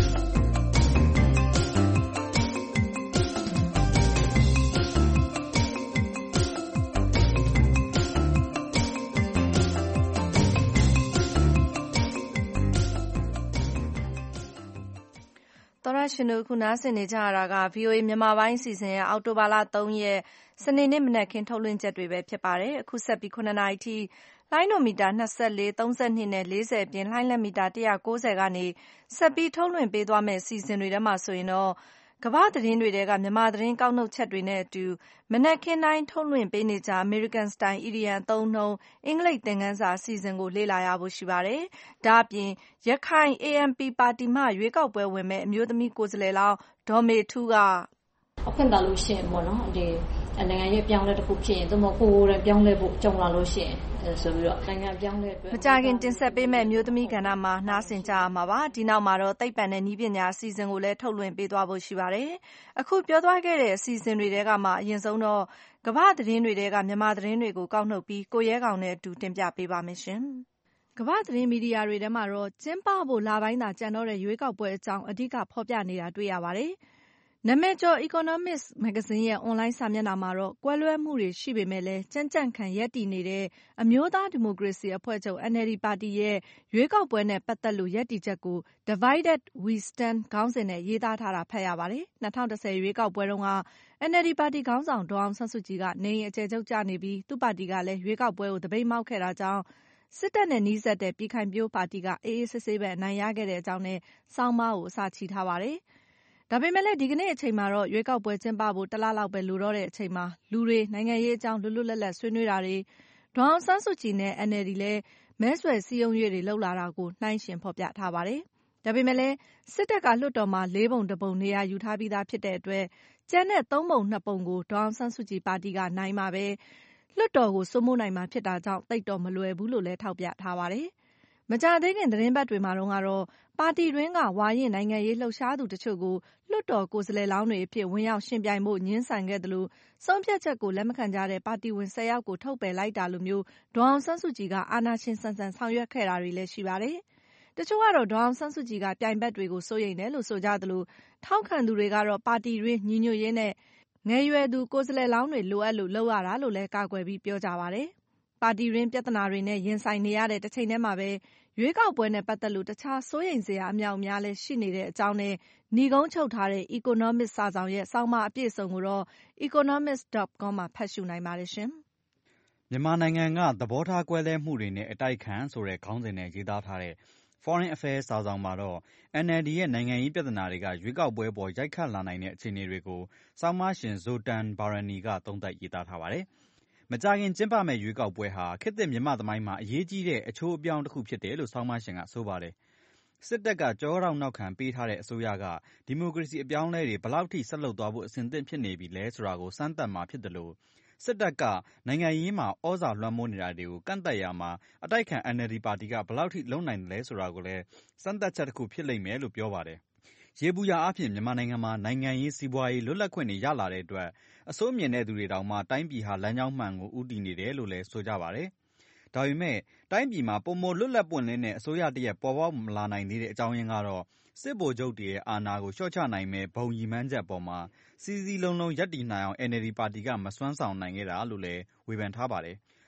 သောရရှင်တို့ခုနားဆင်နေကြရတာက ဗီအိုအေမြန်မာပိုင်းအစီအစဉ်ရဲ့အောက်တိုဘာလ၃ရက်စနေနေ့မနက်ခင်းထုတ်လွှင့်ချက်တွေပဲဖြစ်ပါတယ်။အခုဆက်ပြီး၇နာရီထိလိုင်းဒိုမီတာ၂၄၊၃၂နဲ့၄၀အပြင်လှိုင်းလက်မီတာ၁၉၀ကနေဆက်ပြီးထုတ်လွှင့်ပေးသွားမယ့်အစီအစဉ်တွေထဲမှာဆိုရင်တော့ကမ္ဘာ့သတင်းတွေထဲကမြန်မာသတင်းကောက်နှုတ်ချက်တွေနဲ့အတူမနက်ခင်းတိုင်းထုတ်လွှင့်ပေးနေကြ American Style အီဒီယံအသုံးအနှုန်းအင်္ဂလိပ်သင်ခန်းစာအစီအစဉ်ကိုလေ့လာရဖို့ရှိပါတယ်။ဒါ့အပြင်ရခိုင် အေအမ်ပီ ပါတီမှရွေးကောက်ပွဲဝင်မဲ့အမျိုးသမီးကိုယ်စားလှယ်လောင်းဒေါ်မေထူးကအခွင့်သာလို့ရှိရင်ပေါ့နော်ဒီနိုင်ငံရေးပြောင်းလဲတစ်ခုဖြစ်ရင်သို့မဟုတ်ကိုယ်တိုင်ပြောင်းလဲဖို့ကြုံလာလို့ရှိရင်ဆိုပြီးတော့နိုင်ငံပြောင်းလဲအတွက်မကြခင်တင်ဆက်ပေးမဲ့မျိုးသမီးကဏ္ဍမှာနားဆင်ကြရမှာပါဒီနောက်မှာတော့သိပ္ပံနဲ့နည်းပညာအစီအစဉ်ကိုလည်းထုတ်လွှင့်ပေးသွားဖို့ရှိပါတယ်အခုပြောသွားခဲ့တဲ့အစီအစဉ်တွေထဲကမှအရင်ဆုံးတော့ကမ္ဘာသတင်းတွေထဲကမြန်မာသတင်းတွေကိုကောက်နှုတ်ပြီးကိုရဲကောင်နဲ့အတူတင်ပြပေးပါမယ်ရှင်ကမ္ဘာသတင်းမီဒီယာတွေထဲမှာတော့ကျင်းပဖို့လပိုင်းသာကြံတော့တဲ့ရွေးကောက်ပွဲအကြောင်းအဓိကဖော်ပြနေတာတွေ့ရပါတယ်နာမည်ကျော် Economist မဂ္ဂဇင်းရဲ့အွန်လိုင်းစာမျက်နှာမှာတော့ကွဲလွဲမှုတွေရှိပေမဲ့လည်းကြံ့ကြံ့ခံရပ်တည်နေတဲ့အမျိုးသားဒီမိုကရေစီအဖွဲ့ချုပ် အန်အယ်လ်ဒီ ပါတီရဲ့ရွေးကောက်ပွဲနဲ့ပတ်သက်လို့ရပ်တည်ချက်ကို Divided We Stand ခေါင်းစဉ်နဲ့ရေးသားထားတာဖတ်ရပါတယ်။၂၀၁၀ရွေးကောက်ပွဲတုန်းက အန်အယ်လ်ဒီ ပါတီခေါင်းဆောင်ဒေါ်အောင်ဆန်းစုကြည်ကနေအိမ်အကျယ်ချုပ်ကျနေပြီးသူ့ပါတီကလည်းရွေးကောက်ပွဲကိုသပိတ်မှောက်ခဲ့တာကြောင့်စစ်တပ်နဲ့နီးစပ်တဲ့ပြည်ခိုင်ဖြိုးပါတီကအေးအေးဆေးဆေးပဲအနိုင်ရခဲ့တဲ့အကြောင်းနဲ့ဆောင်းပါးကိုအစချီထားပါတယ်။ဒါပေမဲ့လည်းဒီကနေ့အချိန်မှာတော့ရွေးကောက်ပွဲကျင်းပဖို့တလလောက်ပဲလိုတော့တဲ့အချိန်မှာလူတွေနိုင်ငံရေးအကြောင်းလွတ်လွတ်လပ်လပ်ဆွေးနွေးတာတွေဒေါ်အောင်ဆန်းစုကြည်နဲ့ အန်အယ်လ်ဒီလည်းမဲဆွယ်စည်းရုံးရေးတွေလုပ်လာတာကိုနှိုင်းယှဉ်ဖော်ပြထားပါတယ်။ဒါပေမဲ့လည်းစစ်တပ်ကလွှတ်တော်မှာလေးပုံတစ်ပုံနေရာယူထားပြီးသားဖြစ်တဲ့အတွက်ကျန်တဲ့သုံးပုံနှစ်ပုံကိုဒေါ်အောင်ဆန်းစုကြည်ပါတီကနိုင်မှာပဲလွှတ်တော်ကိုစိုးမိုးနိုင်မှာဖြစ်တာကြောင့်သိပ်တော့မလွယ်ဘူးလို့လည်းထောက်ပြထားပါတယ်။မကြာသေးခင်သတင်းပတ်တွေမှာတော့ကတော့ပါတီတွင်းကဝါရင့်နိုင်ငံရေးလှုပ်ရှားသူတချို့ကိုလွှတ်တော်ကိုယ်စားလှယ်လောင်းတွေအဖြစ်ဝင်ရောက်ရှင်ပြိုင်ဖို့ငြင်းဆန်ခဲ့သလိုဆုံးဖြတ်ချက်ကိုလက်မခံကြတဲ့ပါတီဝင်၁၀ယောက်ကိုထုတ်ပယ်လိုက်တာလိုမျိုးဒေါ်အောင်ဆန်းစုကြည်ကအာဏာရှင်ဆန်ဆန်ဆောင်ရွက်ခဲ့တာတွေလည်းရှိပါတယ်။တချို့ကတော့ဒေါ်အောင်ဆန်းစုကြည်ကပြိုင်ဘက်တွေကိုစိုးရိမ်တယ်လို့ဆိုကြသလိုထောက်ခံသူတွေကတော့ပါတီတွင်းညီညွတ်ရေးနဲ့ငယ်ရွယ်သူကိုယ်စားလှယ်လောင်းတွေလိုအပ်လို့လုပ်ရတာလို့လည်းကာကွယ်ပြီးပြောကြပါတယ်။ပါတီတွင်းပြဿနာတွေနဲ့ရင်ဆိုင်နေရတဲ့တစ်ချိန်တည်းမှာပဲရွေးကောက်ပွဲနဲ့ပတ်သက်လို့တခြားစိုးရိမ်စရာအမြောက်အများလည်းရှိနေတဲ့အကြောင်းနဲ့ဏီကုန်းချုပ်ထားတဲ့ Economist စာစောင်ရဲ့ဆောင်းပါးအပြည့်အစုံကိုတော့ economist dot com မှာဖတ်ရှုနိုင်ပါတယ်ရှင်။မြန်မာနိုင်ငံကသဘောထားကွဲလွဲမှုတွေနဲ့အတိုက်ခံဆိုတဲ့ခေါင်းစဉ်နဲ့ရေးသားထားတဲ့ Foreign Affairs စာစောင်မှာတော့ အန်အယ်လ်ဒီ ရဲ့နိုင်ငံရေးပြဿနာတွေကရွေးကောက်ပွဲပေါ်ရိုက်ခတ်လာနိုင်တဲ့အခြေအနေတွေကိုဆောင်းပါးရှင် Zoltan Barany ကသုံးသပ်ရေးသားထားပါတယ်။မကြာခင်ကျင်းပမယ့်ရွေးကောက်ပွဲဟာခေတ်သစ်မြန်မာသမိုင်းမှာအရေးကြီးတဲ့အချိုးအပြောင်းတစ်ခုဖြစ်တယ်လို့ဆောင်းပါးရှင်ကဆိုပါတယ်။စစ်တပ်ကကြောထောက်နောက်ခံပေးထားတဲ့အစိုးရကဒီမိုကရေစီအပြောင်းအလဲတွေဘယ်လောက်ထိဆက်လုပ်သွားဖို့အဆင်သင့်ဖြစ်နေပြီလဲဆိုတာကိုစမ်းသပ်မှာဖြစ်တယ်လို့စစ်တပ်ကနိုင်ငံရေးမှာဩဇာလွှမ်းမိုးနေတာတွေကိုကန့်သတ်ရာမှာအတိုက်ခံ အန်အယ်လ်ဒီ ပါတီကဘယ်လောက်ထိလုံနိုင်တယ်လဲဆိုတာကိုလည်းစမ်းသပ်ချက်တစ်ခုဖြစ်လိမ့်မယ်လို့ပြောပါတယ်။ယေဘုယျအားဖြင့်မြန်မာနိုင်ငံမှာနိုင်ငံရေးစီးပွားရေးလွတ်လပ်ခွင့်တွေရလာတဲ့အတွက်အစိုးမြင်တဲ့သူတွေတောင်မှတိုင်းပြည်ဟာလမ်းကြောင်းမှန်ကိုဦးတည်နေတယ်လို့လည်းဆိုကြပါတယ်။ဒါပေမဲ့တိုင်းပြည်မှာပုံမလွတ်လပ်ပွင့်လင်းတဲ့အစိုးရတရက်ပေါ်ပေါက်မလာနိုင်သေးတဲ့အကြောင်းရင်းကတော့စစ်ဗိုလ်ချုပ်တွေရဲ့အာဏာကိုလျှော့ချနိုင်မဲ့ဘုံရည်မှန်းချက်ပေါ်မှာစီစီလုံးလုံးရပ်တည်နိုင်အောင် အန်အယ်လ်ဒီ ပါတီကမစွမ်းဆောင်နိုင်ခဲ့တာလို့လည်းဝေဖန်ထားပါတယ်။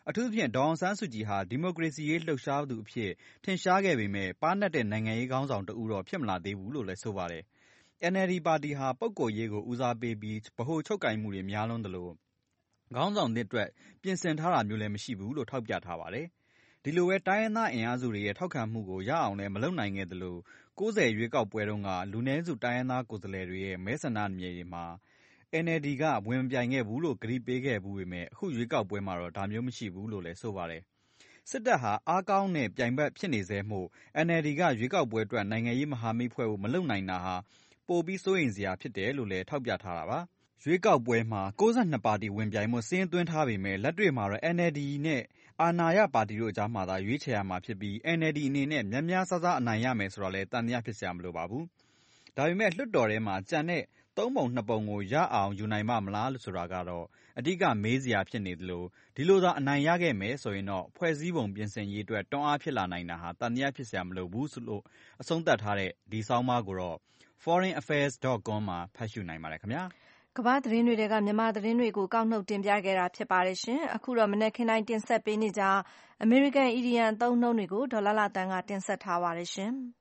အထူးသဖြင့်ဒေါ်အောင်ဆန်းစုကြည်ဟာဒီမိုကရေစီရေးလှုပ်ရှားသူအဖြစ်ထင်ရှားခဲ့ပေမဲ့ပါးနပ်တဲ့နိုင်ငံရေးခေါင်းဆောင်တဦးတော့ဖြစ်မလာသေးဘူးလို့လည်းဆိုပါတယ်။ N L D ပါတီဟာပုဂ္ဂိုလ်ရေးကိုဦးစားပေးပြီးဗဟိုချုပ်ကိုင်မှုတွေများလွန်းသလိုခေါင်းဆောင်သစ်အတွက်ပြင်ဆင်ထားတာမျိုးလည်းမရှိဘူးလို့ထောက်ပြထားပါတယ်။ဒီလိုပဲတိုင်းရင်းသားအင်အားစုတွေရဲ့ထောက်ခံမှုကိုရအောင်လည်းမလုပ်နိုင်ခဲ့သလို၉၀ရွေးကောက်ပွဲတုန်းကလူနည်းစုတိုင်းရင်းသားကိုယ်စားလှယ်တွေရဲ့မဲဆန္ဒနယ်တွေမှာ N L D ကဝင်မပြိုင်ခဲ့ဘူးလို့ကတိပေးခဲ့ဘူးပေမဲ့အခုရွေးကောက်ပွဲမှာတော့ဒါမျိုးမရှိဘူးလို့လည်းဆိုပါတယ်။စစ်တပ်ဟာအားကောင်းတဲ့ပြိုင်ဘက်ဖြစ်နေဆဲမို့ N L D ကရွေးကောက်ပွဲအတွက်နိုင်ငံရေးမဟာမိတ်ဖွဲ့ဖို့မလုပ်နိုင်တာဟာပိုပြီးစိုးရိမ်စရာဖြစ်တယ်လို့လည်းထောက်ပြထားတာပါ။ရွေးကောက်ပွဲမှာ၉၂ပါတီဝင်ပြိုင်ဖို့စာရင်းသွင်းထားပေမဲ့လက်တွေ့မှာတော့ N L D နဲ့အာဏာရပါတီတို့အကြားမှာသာရွေးချယ်ရမှာဖြစ်ပြီး N L D အနေနဲ့များများစားစားအနိုင်ရမယ်ဆိုတာလည်းသံသယဖြစ်စရာမလိုပါဘူး။ဒါပေမဲ့လွှတ်တော်ထဲမှာကျန်တဲ့သုံးပုံနှစ်ပုံကိုရအောင်ယူနိုင်ပါမလားလို့ဆိုတာကတော့အဓိကမေးစရာဖြစ်နေသလိုဒီလိုသာအနိုင်ရခဲ့မယ်ဆိုရင်တော့ဖွဲ့စည်းပုံပြင်ဆင်ရေးအတွက်တွန်းအားဖြစ်လာနိုင်တာဟာသံသယဖြစ်စရာမလိုဘူးလို့အဆုံးသတ်ထားတဲ့ဒီဆောင်းပါးကိုတော့ foreign affairs dot com မှာဖတ်ရှုနိုင်ပါတယ်ခင်ဗျာ။ကမ္ဘာသတင်းတွေကမြန်မာသတင်းတွေကိုကောက်နှုတ်တင်ပြခဲ့တာဖြစ်ပါတယ်ရှင်။အခုတော့မနက်ခင်းတိုင်းတင်ဆက်ပေးနေကြအမေရိကန်အီဒီယံအသုံးအနှုန်းတွေကိုဒေါ်လာလာတန်ကတင်ဆက်ထားပါတယ်ရှင်။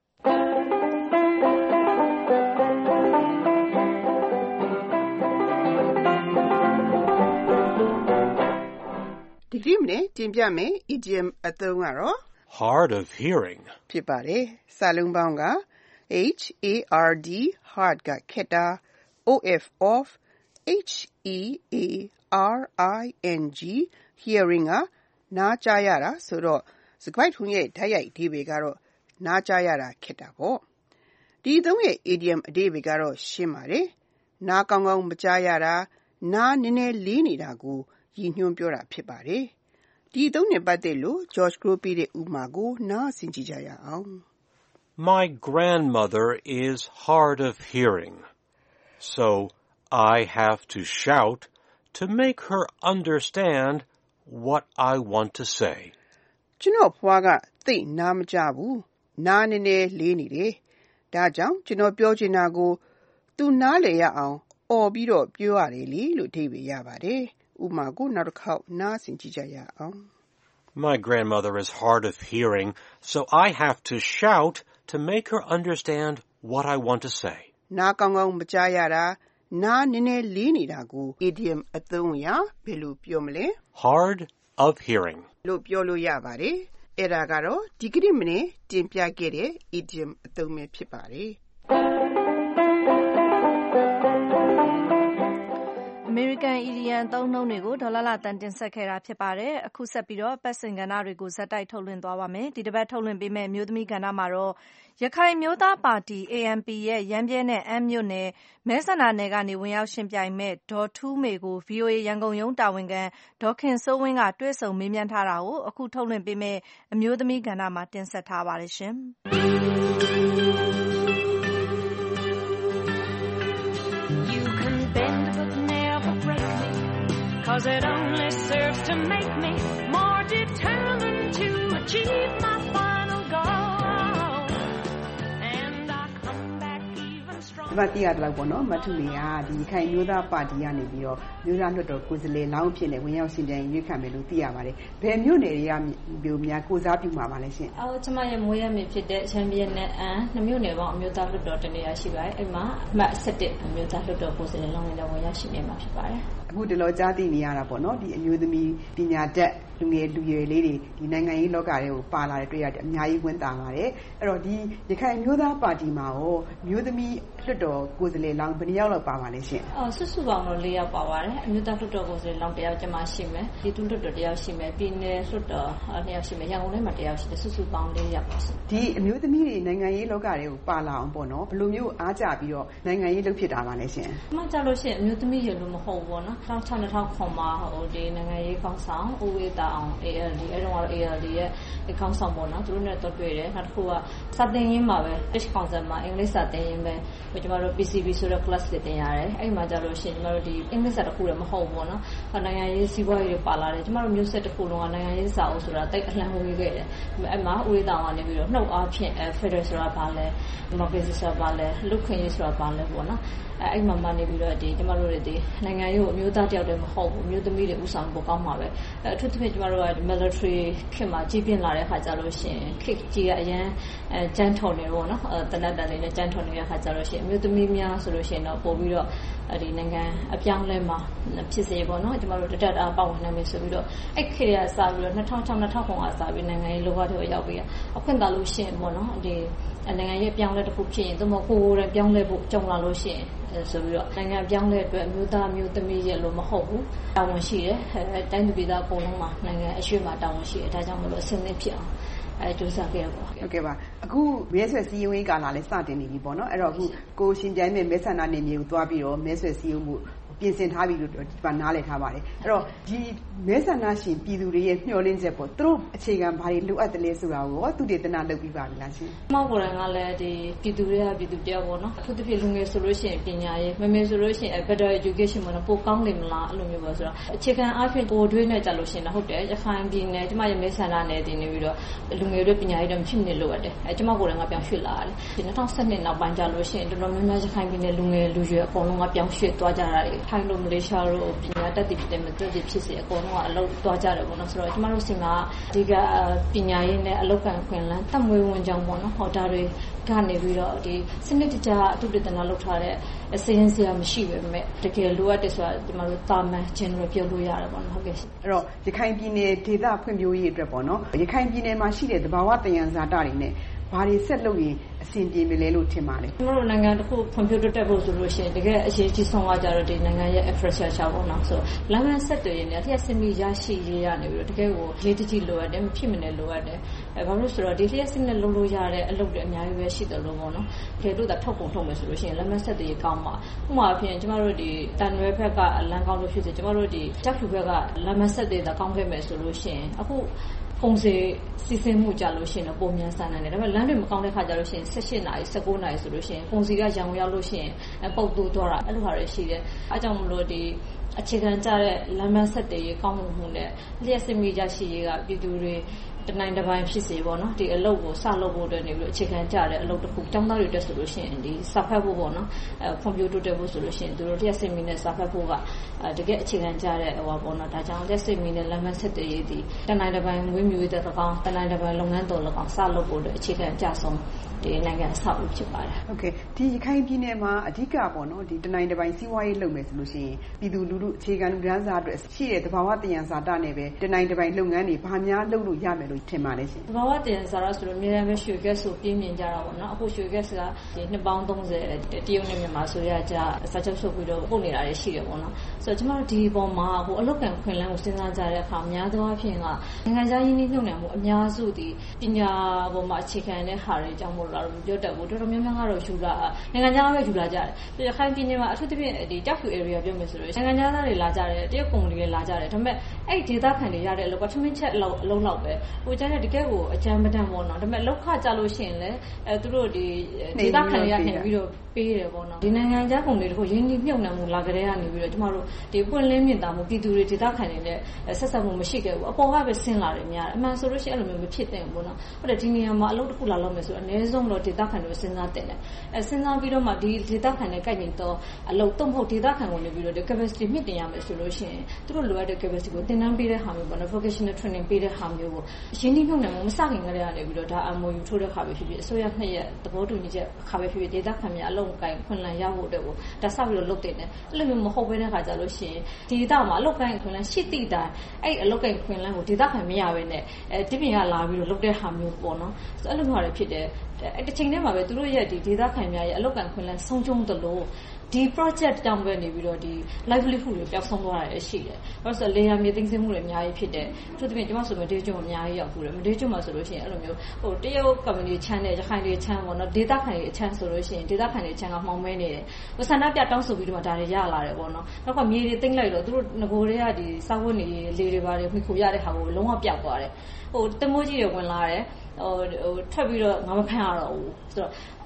ဒီကနေ့မနေ့တင်ပြမယ် idiom အသုံးကတော့ hard of hearing ဖြစ်ပါတယ်။စာလုံးပေါင်းက H A R D hard ကခက်တာ O F off H E A R I N G hearing ကနားကြားရတာဆိုတော့စကားထုံးရဲ့ဓာတ်ရိုက်အဓိပ္ပာယ်ကတော့နားကြားရတာခက်တာပေါ့။ဒီသုံးရဲ့ idiom အဓိပ္ပာယ်ကတော့ရှင်းပါတယ်။နားကောင်းကောင်းမကြားရတာနားနည်းနည်းလေးနေတာကိုရည်ညွှန်းပြောတာဖြစ်ပါတယ်။ဒီသုံးနဲ့ပတ်သက်လို့ George Crow ပေးတဲ့ဥပမာကိုနားဆင်ကြည့်ကြရအောင်။ My grandmother is hard of hearing, so I have to shout to make her understand what I want to say. ကျွန်တော်ဖွားကသိနားမကြားဘူး။နားနည်းနည်းလေးနေတယ်။ဒါကြောင့်ကျွန်တော်ပြောချင်တာကိုသူနားလည်ရအောင်အော်ပြီးတော့ပြောရတယ်လေလို့အဓိပ္ပာယ်ရပါတယ်။ဥပမာကိုနောက်တစ်ခေါက်နားဆင်ကြည့်ကြရအောင်။ My grandmother is hard of hearing, so I have to shout to make her understand what I want to say. နားကောင်းကောင်းမကြားရတာနားနည်းနည်းလေးနေတာကို idiom အသုံးအရဘယ်လိုပြောမလဲ hard of hearing လို့ပြောလို့ရပါတယ်။အဲ့ဒါကတော့ဒီကနေ့မနေ့တင်ပြခဲ့တဲ့ idiom အသုံးပဲဖြစ်ပါတယ်။ American အီဒီယံအသုံးအနှုန်းတွေကိုဒေါ်လာလာတန်တင်ဆက်ခဲ့တာဖြစ်ပါတယ်။အခုဆက်ပြီးတော့ပတ်စင်ကဏ္ဍတွေကိုဇက်တိုက်ထုတ်လွှင့်သွားပါမယ်။ဒီတစ်ပတ်ထုတ်လွှင့်ပေးမယ့်မျိုးသမီးကဏ္ဍမှာတော့ရခိုင်မျိုးသားပါတီ A N P ရဲ့ရမ်းပြဲနဲ့အမ်းမြို့နယ်မဲဆန္ဒနယ်ကနေဝင်ရောက်ရှင်ပြိုင်မဲ့ဒေါ်ထူးမေကို V O A ရန်ကုန်ရုံးတာဝန်ခံဒေါ်ခင်စိုးဝင်းကတွေ့ဆုံမေးမြန်းထားတာကိုအခုထုတ်လွှင့်ပေးမယ့်အမျိုးသမီးကဏ္ဍမှာတင်ဆက်ထားပါတယ်ရှင်။ Cause it only serves to make me more determined to achieve my final goal. And I come back even stronger. ဘာတိရတော့ပေါ့နော်မထုမေကဒီခိုင်မျိုးသားပါတီကနေပြီးတော့မျိုးသားလွှတ်တော်ကိုယ်စားလှယ်လောင်းဖြစ်နေဝင်ရောက်ရှင်ပြိုင်ရွေးခံမယ်လို့သိရပါတယ်။ဘယ်မြို့နယ်တွေကမျိုးများကိုစားပြုမှာပါလဲရှင်။အော်ကျွန်မရဲ့မွေးရမည်ဖြစ်တဲ့ချန်ပီယံနဲ့အန်နှမျိုးနယ်ပေါင်းအမျိုးသားလွှတ်တော်တနေရာရှိပါတယ်။အဲ့မှာအမှတ်၁၁အမျိုးသားလွှတ်တော်ကိုယ်စားလှယ်လောင်းနဲ့ဝင်ရောက်ရှင်နေမှာဖြစ်ပါတယ်။အခုတလောကြားသိနေရတာပေါ့နော်ဒီအမျိုးသမီးပညာတတ်လူငယ်လူရွယ်လေးတွေဒီနိုင်ငံရေးလောကတွေကိုပါလာတဲ့တွေ့ရတယ်အများကြီးဝင်တာပါတယ်အဲ့တော့ဒီရခိုင်မျိုးသားပါတီမှာရောမျိုးသမီးလွှတ်တော်ကိုယ်စားလှယ်လောင်းဘယ်နှယောက်လောက်ပါပါလဲရှင်အော်စုစုပေါင်းတော့၄ယောက်ပါပါတယ်အမျိုးသားလွှတ်တော်ကိုယ်စားလှယ်လောင်းတစ်ယောက်ကျမရှိမယ်ဒီတူလွှတ်တော်တစ်ယောက်ရှိမယ်ပြည်နယ်လွှတ်တော်နှစ်ယောက်ရှိမယ်ရန်ကုန်ထဲမှာတစ်ယောက်ရှိတယ်စုစုပေါင်း၄ယောက်ပါရှင်ဒီအမျိုးသမီးတွေနိုင်ငံရေးလောကတွေကိုပါလာအောင်ပေါ့နော်ဘယ်လိုမျိုးအားကြပြီးတော့နိုင်ငံရေးလုပ်ဖြစ်တာပါလဲရှင်မှကြလို့ရှိရင်အမျိုးသမီးရလို့မဟုတ်ဘူးပေါ့နော်၂၀၀၆ ၂၀၀၇မှာဟိုဒီနိုင်ငံရေးကောင်းဆောင်ဦးဝေတာအောင် A L D အဲ့တော့ကတော့ A L D ရဲ့ကောင်းဆောင်ပေါ့နော်သူတို့နဲ့တော့တွေ့တယ်နောက်တစ်ခုကစာသင်ရင်းမှာပဲ Pitch Council မှာအင်္ဂလိပ်စာသင်ရင်းပဲကျွန်တော်တို့ P C B ဆိုတဲ့ class တွေသင်ရတယ်အဲ့မှာကြလို့ရှိရင်ကျွန်တော်တို့ဒီအင်္ဂလိပ်စာတစ်ခုလည်းမဟုတ်ဘူးပေါ့နော်နိုင်ငံရေးစီးပွားရေးတွေပါလာတယ်ကျွန်တော်တို့မျိုးဆက်တစ်ခုလုံးကနိုင်ငံရေးစာအုပ်ဆိုတာတိတ်အလှမ်းဝေးခဲ့တယ်အဲ့မှာဦးဝေတာအောင်ကနေပြီးတော့နှုတ်အားဖြင့် Federal ဆိုတာဘာလဲ Democracy ဆိုတာဘာလဲလူခွင့်ရေးဆိုတာဘာလဲပေါ့နော်အဲ့မှာမှနေပြီးတော့ဒီကျွန်တော်တို့တွေဒီနိုင်ငံရေးကိုအမျိုးသားတယောက်တည်းမဟုတ်ဘူးအမျိုးသမီးတွေဥဆောင်ဖို့ကောင်းမှာပဲအထူးသဖြင့်ကျမတို့က military ခေတ်မှာကြီးပြင်းလာတဲ့ခါကြလို့ရှိရင်ခေတ်ကြီးကအရင်အဲကျန်းထော်နေတော့เนาะတနက်တန်လေးနဲ့ကျန်းထော်နေတဲ့ခါကြလို့ရှိရင်အမျိုးသမီးများဆိုလို့ရှိရင်တော့ပို့ပြီးတော့ဒီနိုင်ငံအပြောင်းလဲမှာဖြစ်စေပေါ့เนาะကျမတို့တတက်အားပေါဝင်နိုင်မယ်ဆိုပြီးတော့အဲ့ခေတ်ကစပြီးတော့၂၀၀၆ ၂၀၀၉ကစပြီးနိုင်ငံရေးလောကထဲကိုရောက်ပြီးအခွင့်အာဏာလို့ရှိရင်ပေါ့เนาะဒီနိုင်ငံရေးပြောင်းလဲတစ်ခုဖြစ်ရင်သို့မဟုတ်ကိုယ်ကိုယ်တိုင်ပြောင်းလဲဖို့ကြုံလာလို့ရှိရင်ဆိုပြီးတော့နိုင်ငံပြောင်းလဲအတွက်မျိုးသားမျိုးသမီးရဲ့လို့မဟုတ်ဘူးတာဝန်ရှိတယ်တိုင်းသူပြည်သားအကုန်လုံးမှာနိုင်ငံအရွှေ့မှာတာဝန်ရှိတယ်ဒါကြောင့်မလို့အဆင်သင့်ဖြစ်အောင်အဲကြိုးစားခဲ့ရပါဟုတ်ကဲ့ပါအခုမဲဆွယ်စည်းရုံးရေးကာလလည်းစတင်နေပြီပေါ့နော်အဲ့တော့အခုကိုရှင်ပြိုင်မဲ့မဲဆန္ဒနယ်မြေကိုသွားပြီးတော့မဲဆွယ်စည်းရုံးမှုပြင်ဆင်ထားပြီလို့ဒီမှာနားလည်ထားပါတယ်အဲ့တော့ဒီမဲဆန္ဒရှင်ပြည်သူတွေရဲ့မျှော်လင့်ချက်ပေါ့သူတို့အခြေခံဘာတွေလိုအပ်တယ်လဲဆိုတာကိုသူတည်တနာလုပ်ပြီးပါပြီလားရှင်မောက်ကိုယ်တိုင်ကလည်းဒီပြည်သူတွေကပြည်သူတယောက်ပေါ့နော်အထူးသဖြင့်လူငယ်ဆိုလို့ရှိရင်ပညာရေးမမေဆိုလို့ရှိရင် better education ပေါ့နော်ပိုကောင်းနေမလားအဲ့လိုမျိုးပေါ့ဆိုတော့အခြေခံအားဖြင့်ပိုတွေးနေကြလို့ရှိရင်ဟုတ်တယ်ရခိုင်ပြည်နယ်ကျမရဲ့မဲဆန္ဒနယ်တည်နေပြီးတော့လူငယ်တွေပညာရေးတော့ဖြစ်နေလို့ရတယ်အဲကျမကိုယ်တိုင်ကပြောင်းရွှေ့လာတယ်ဒီ၂၀၁၂နောက်ပိုင်းကျလို့ရှိရင်တော်တော်များများရခိုင်ပြည်နယ်လူငယ်လူရွယ်အကုန်လုံးကပြောင်းရွှေ့သွားကြတာတွေထိုင်းလိုမလေးရှားလိုပညာတတ်တည်ဖြစ်တဲ့မတတ်တည်ဖြစ်စေအကုန်လုံးကအလုပ်သွားကြတယ်ပေါ့နော်ဆိုတော့ကျမတို့စီမှာဒီကပညာရေးနဲ့အလုပ်ကံခွင့်လန်းတတ်မွေးဝန်ကြောင်းပေါ့နော်ဟောတာတွေကနေပြီးတော့ဒီစနစ်တကျအတုတ္တနာလုပ်ထားတဲ့အစင်းစရာမရှိပဲမဲ့တကယ်လိုအပ်တယ်ဆိုတာကျမတို့တာမန် general ပြောလို့ရတယ်ပေါ့နော်ဟုတ်ကဲ့အဲ့တော့ရခိုင်ပြည်နယ်ဒေသဖွံ့ဖြိုးရေးအတွက်ပေါ့နော်ရခိုင်ပြည်နယ်မှာရှိတဲ့သဘာဝသယံဇာတတွေနဲ့ဘာတွေဆက်လုပ်ရင်အဆင်ပြေမလဲလို့ထင်ပါလဲကျမတို့နိုင်ငံတစ်ခုဖွံ့ဖြိုးတိုးတက်ဖို့ဆိုလို့ရှိရင်တကယ်အရေးကြီးဆုံးကကြတော့ဒီနိုင်ငံရဲ့ infrastructure ပေါ့နော်ဆိုလမ်းမဆက်တွေနဲ့လျှက်စစ်မိရရှိရေးရနေပြီးတော့တကယ်ကိုရေးတကြီးလိုအပ်တယ်မဖြစ်မနေလိုအပ်တယ်အဲဘာလို့ဆိုတော့ဒီလျှက်စစ်နဲ့လုံးလို့ရတဲ့အလုပ်တွေအများကြီးပဲရှိတယ်လို့ပေါ့နော်တကယ်လို့သာထုတ်ကုန်ထုတ်မယ်ဆိုလို့ရှိရင်လမ်းမဆက်တွေကောင်းမှာဥပမာအဖြစ်ကျမတို့ဒီတန်ရွယ်ဘက်ကလမ်းကောင်းလို့ဖြစ်စေကျမတို့ဒီတက်ဖြူဘက်ကလမ်းမဆက်တွေသာကောင်းခဲ့မယ်ဆိုလို့ရှိရင်အခုပုံစံစီစဉ်မှုကြလို့ရှိရင်တော့ပုံမြန်ဆန်နိုင်တယ်ဒါပေမဲ့လမ်းတွေမကောင်းတဲ့ခါကြလို့ရှိရင်၁၈နာရီ၁၉နာရီဆိုလို့ရှိရင်ပုံစီကရံရောက်လို့ရှိရင်ပုတ်တူသွားတာအဲ့လိုဟာတွေရှိတယ်အဲကြောင့်မလို့ဒီအခြေခံကြတဲ့လမ်းမဆက်တွေကောင်းမှုနဲ့လျှက်စစ်မိကြရှိရေးကပြည်သူတွေတနိုင်တစ်ပိုင်းဖြစ်စေပေါ့နော်ဒီအလုပ်ကိုစလုပ်ဖို့အတွက်နေပြီးအခြေခံကြတဲ့အလုပ်တစ်ခုကျောင်းသားတွေတက်ဆိုလို့ရှိရင်ဒီစာဖတ်ဖို့ပေါ့နော်အဲကွန်ပျူတာတက်ဖို့ဆိုလို့ရှိရင်သူတို့လျှက်စစ်မိနဲ့စာဖတ်ဖို့ကတကယ်အခြေခံကြတဲ့ဟိုပါပေါ့နော်ဒါကြောင့်လျှက်စစ်မိနဲ့လမ်းမဆက်တွေဒီတနိုင်တစ်ပိုင်းဝင်းမြူတဲ့ကောင်တနိုင်တစ်ပိုင်းလုပ်ငန်းတော်၎င်းစလုပ်ဖို့အတွက်အခြေခံကြဆုံးဒီနိုင်ငံအဆောက်အဦဖြစ်ပါတယ်။ Okay ဒီရခိုင်ပြည်နယ်မှာအဓိကပေါ့နော်ဒီတနိုင်တစ်ပိုင်းစီးပွားရေးလုပ်မယ်ဆိုလို့ရှိရင်ပြည်သူလူထုအခြေခံလူဒန်းစားအတွက်ရှိတဲ့သဘာဝသယံဇာတနဲ့ပဲတနိုင်တစ်ပိုင်းလုပ်ငန်းတွေဘာများလုပ်လို့ရမယ်လို့ထင်ပါလဲရှင်။သဘာဝသယံဇာတဆိုတော့အများအားဖြင့်ရွှေဂက်စ်ကိုပြင်းမြင်ကြတာပေါ့နော်အခုရွှေဂက်စ်ကဒီနှစ်ပေါင်းသုံးဆယ်တရုတ်နဲ့မြန်မာဆိုရကြစာချုပ်ချုပ်ပြီးတော့ပို့နေတာတွေရှိတယ်ပေါ့နော်ဆိုတော့ကျမတို့ဒီပေါ်မှာဟိုအလုပ်ကံခွင့်လန်းကိုစဉ်းစားကြတဲ့အခါအများသောအားဖြင့်ကနိုင်ငံခြားရင်းနှီးမြှုပ်နှံမှုအများစုဒီပညာပေါ်မှာအခြေခံတဲ့ဟာတွေကြောင့်မို့လို့တော့ပြောတတ်ဘူးတော်တော်များများကတော့ယူလာနိုင်ငံခြားပဲယူလာကြတယ်ရခိုင်ပြည်နယ်မှာအထူးသဖြင့်ဒီတောက်ဖြူ area ပြောမယ်ဆိုလို့နိုင်ငံခြားသားတွေလာကြတယ်တရုတ်ကုမ္ပဏီတွေလာကြတယ်ဒါပေမဲ့အဲ့ဒေသခံတွေရတဲ့အလုပ်ကထမင်းချက်အလုပ်အလုံးလောက်ပဲဟိုကျတဲ့တကယ်ကိုအကြမ်းမတန်ပေါ့နော်ဒါပေမဲ့လောက်ခကြလို့ရှိရင်လည်းအဲသူတို့ဒီဒေသခံတွေကနေပြီးတော့ပေးတယ်ပေါ့နော်ဒီနိုင်ငံခြားကုမ္ပဏီတို့ရင်းနှီးမြှုပ်နှံမှုလာကြတဲ့ကနေပြီးတော့ကျမတို့ဒီပွင့်လင်းမြင့်တာမှုပြည်သူတွေဒေသခံတွေနဲ့ဆက်ဆက်မှုမရှိခဲ့ဘူးအပေါ်ကပဲဆင်းလာတယ်များတယ်အမှန်ဆိုလို့ရှိရင်အဲ့လိုမျိုးမဖြစ်သင့်ဘူးပေါ့နော်ဟုတ်တယ်ဒီနေရာမှာအလုပ်တစ်ခုလာလုပ်မယ်ဆိုတော့အနည်းဆုံးတော့ဒေသခံတွေစဉ်းစားတင်တယ်အဲစဉ်းစားပြီးတော့မှဒီဒေသခံတွေကိုက်နေတော့အလုပ်တော့မဟုတ်ဒေသခံဝင်နေပြီးတော့ဒီ capacity မြင့်တင်ရမယ်ဆိုလို့ရှိရင်သူတို့လိုအပ်တဲ့ capacity ကိုသင်တန်းပေးတဲ့ဟာမျိုးပေါ့နော် vocational training ပေးတဲ့ဟာမျိုးကိုရင်းနှီးမြှုပ်နှံမှုမစခင်ကတည်းကနေပြီးတော့ဒါ M O U ထိုးတဲ့ခါပဲဖြစ်ဖြစ်အစိုးရနှစ်ရက်သဘောတူညီချက်ခါပဲဖြစ်ဖြစ်ဒေသခံများအလုပ်ကိုင်ခွင့်လန်းရဖို့အတွက်ကိုဒါစပြီးတော့လုပ်တင်တယ်အဲ့လိုမျိုးမဟုတ်ဘဲတဲ့ခါကြလို့ရှိရင်ဒီဒေသမှာအလုပ်ကိုင်ခွင့်လန်းရှိတိတိုင်းအဲ့အလုပ်ကိုင်ခွင့်လန်းကိုဒေသခံမရဘဲနဲ့အဲဒီပြင်ကလာပြီးတော့လုပ်တဲ့ဟာမျိုးပေါ့နော်အဲ့လိုမျိုးဟာတွေဖြစ်တယ်အဲ့တစ်ချိန်တည်းမှာပဲသူတို့ရဲ့ဒီဒေသခံများရဲ့အလုပ်ကံခွင့်လန်းဆုံးရှုံးသလိုဒီ project တောင်းပဲနေပြီးတော့ဒီ livelihood တွေပျောက်ဆုံးသွားတာလည်းရှိတယ်။ဘာလို့ဆိုတော့ layer မြေသိမ်းဆည်းမှုတွေအများကြီးဖြစ်တယ်။သူတို့ပြင်ကျွန်မဆိုမဒေးကျွန်းအများကြီးရောက်ဘူးတယ်။မဒေးကျွန်းမှာဆိုလို့ရှိရင်အဲ့လိုမျိုးဟိုတရုတ် company ချမ်းတဲ့ရခိုင်တွေချမ်းပေါ့နော်ဒေသခံတွေအချမ်းဆိုလို့ရှိရင်ဒေသခံတွေချမ်းကမှောင်မဲနေတယ်။ဟိုဆန္ဒပြတောင်းဆိုပြီးတော့ဒါတွေရလာတယ်ပေါ့နော်။နောက်ကမြေတွေသိမ်းလိုက်တော့သူတို့ငကိုတွေကဒီစာဝတ်နေလေတွေပါတယ်မိခိုရတဲ့ဟာကိုလုံးဝပြောက်သွားတယ်။ဟိုတမိုးကြီးတွေဝင်လာတယ်ဟိုဟိုထွက်ပြီးတော့ငါမဖမ်းရတော့ဘူးဆိုတော့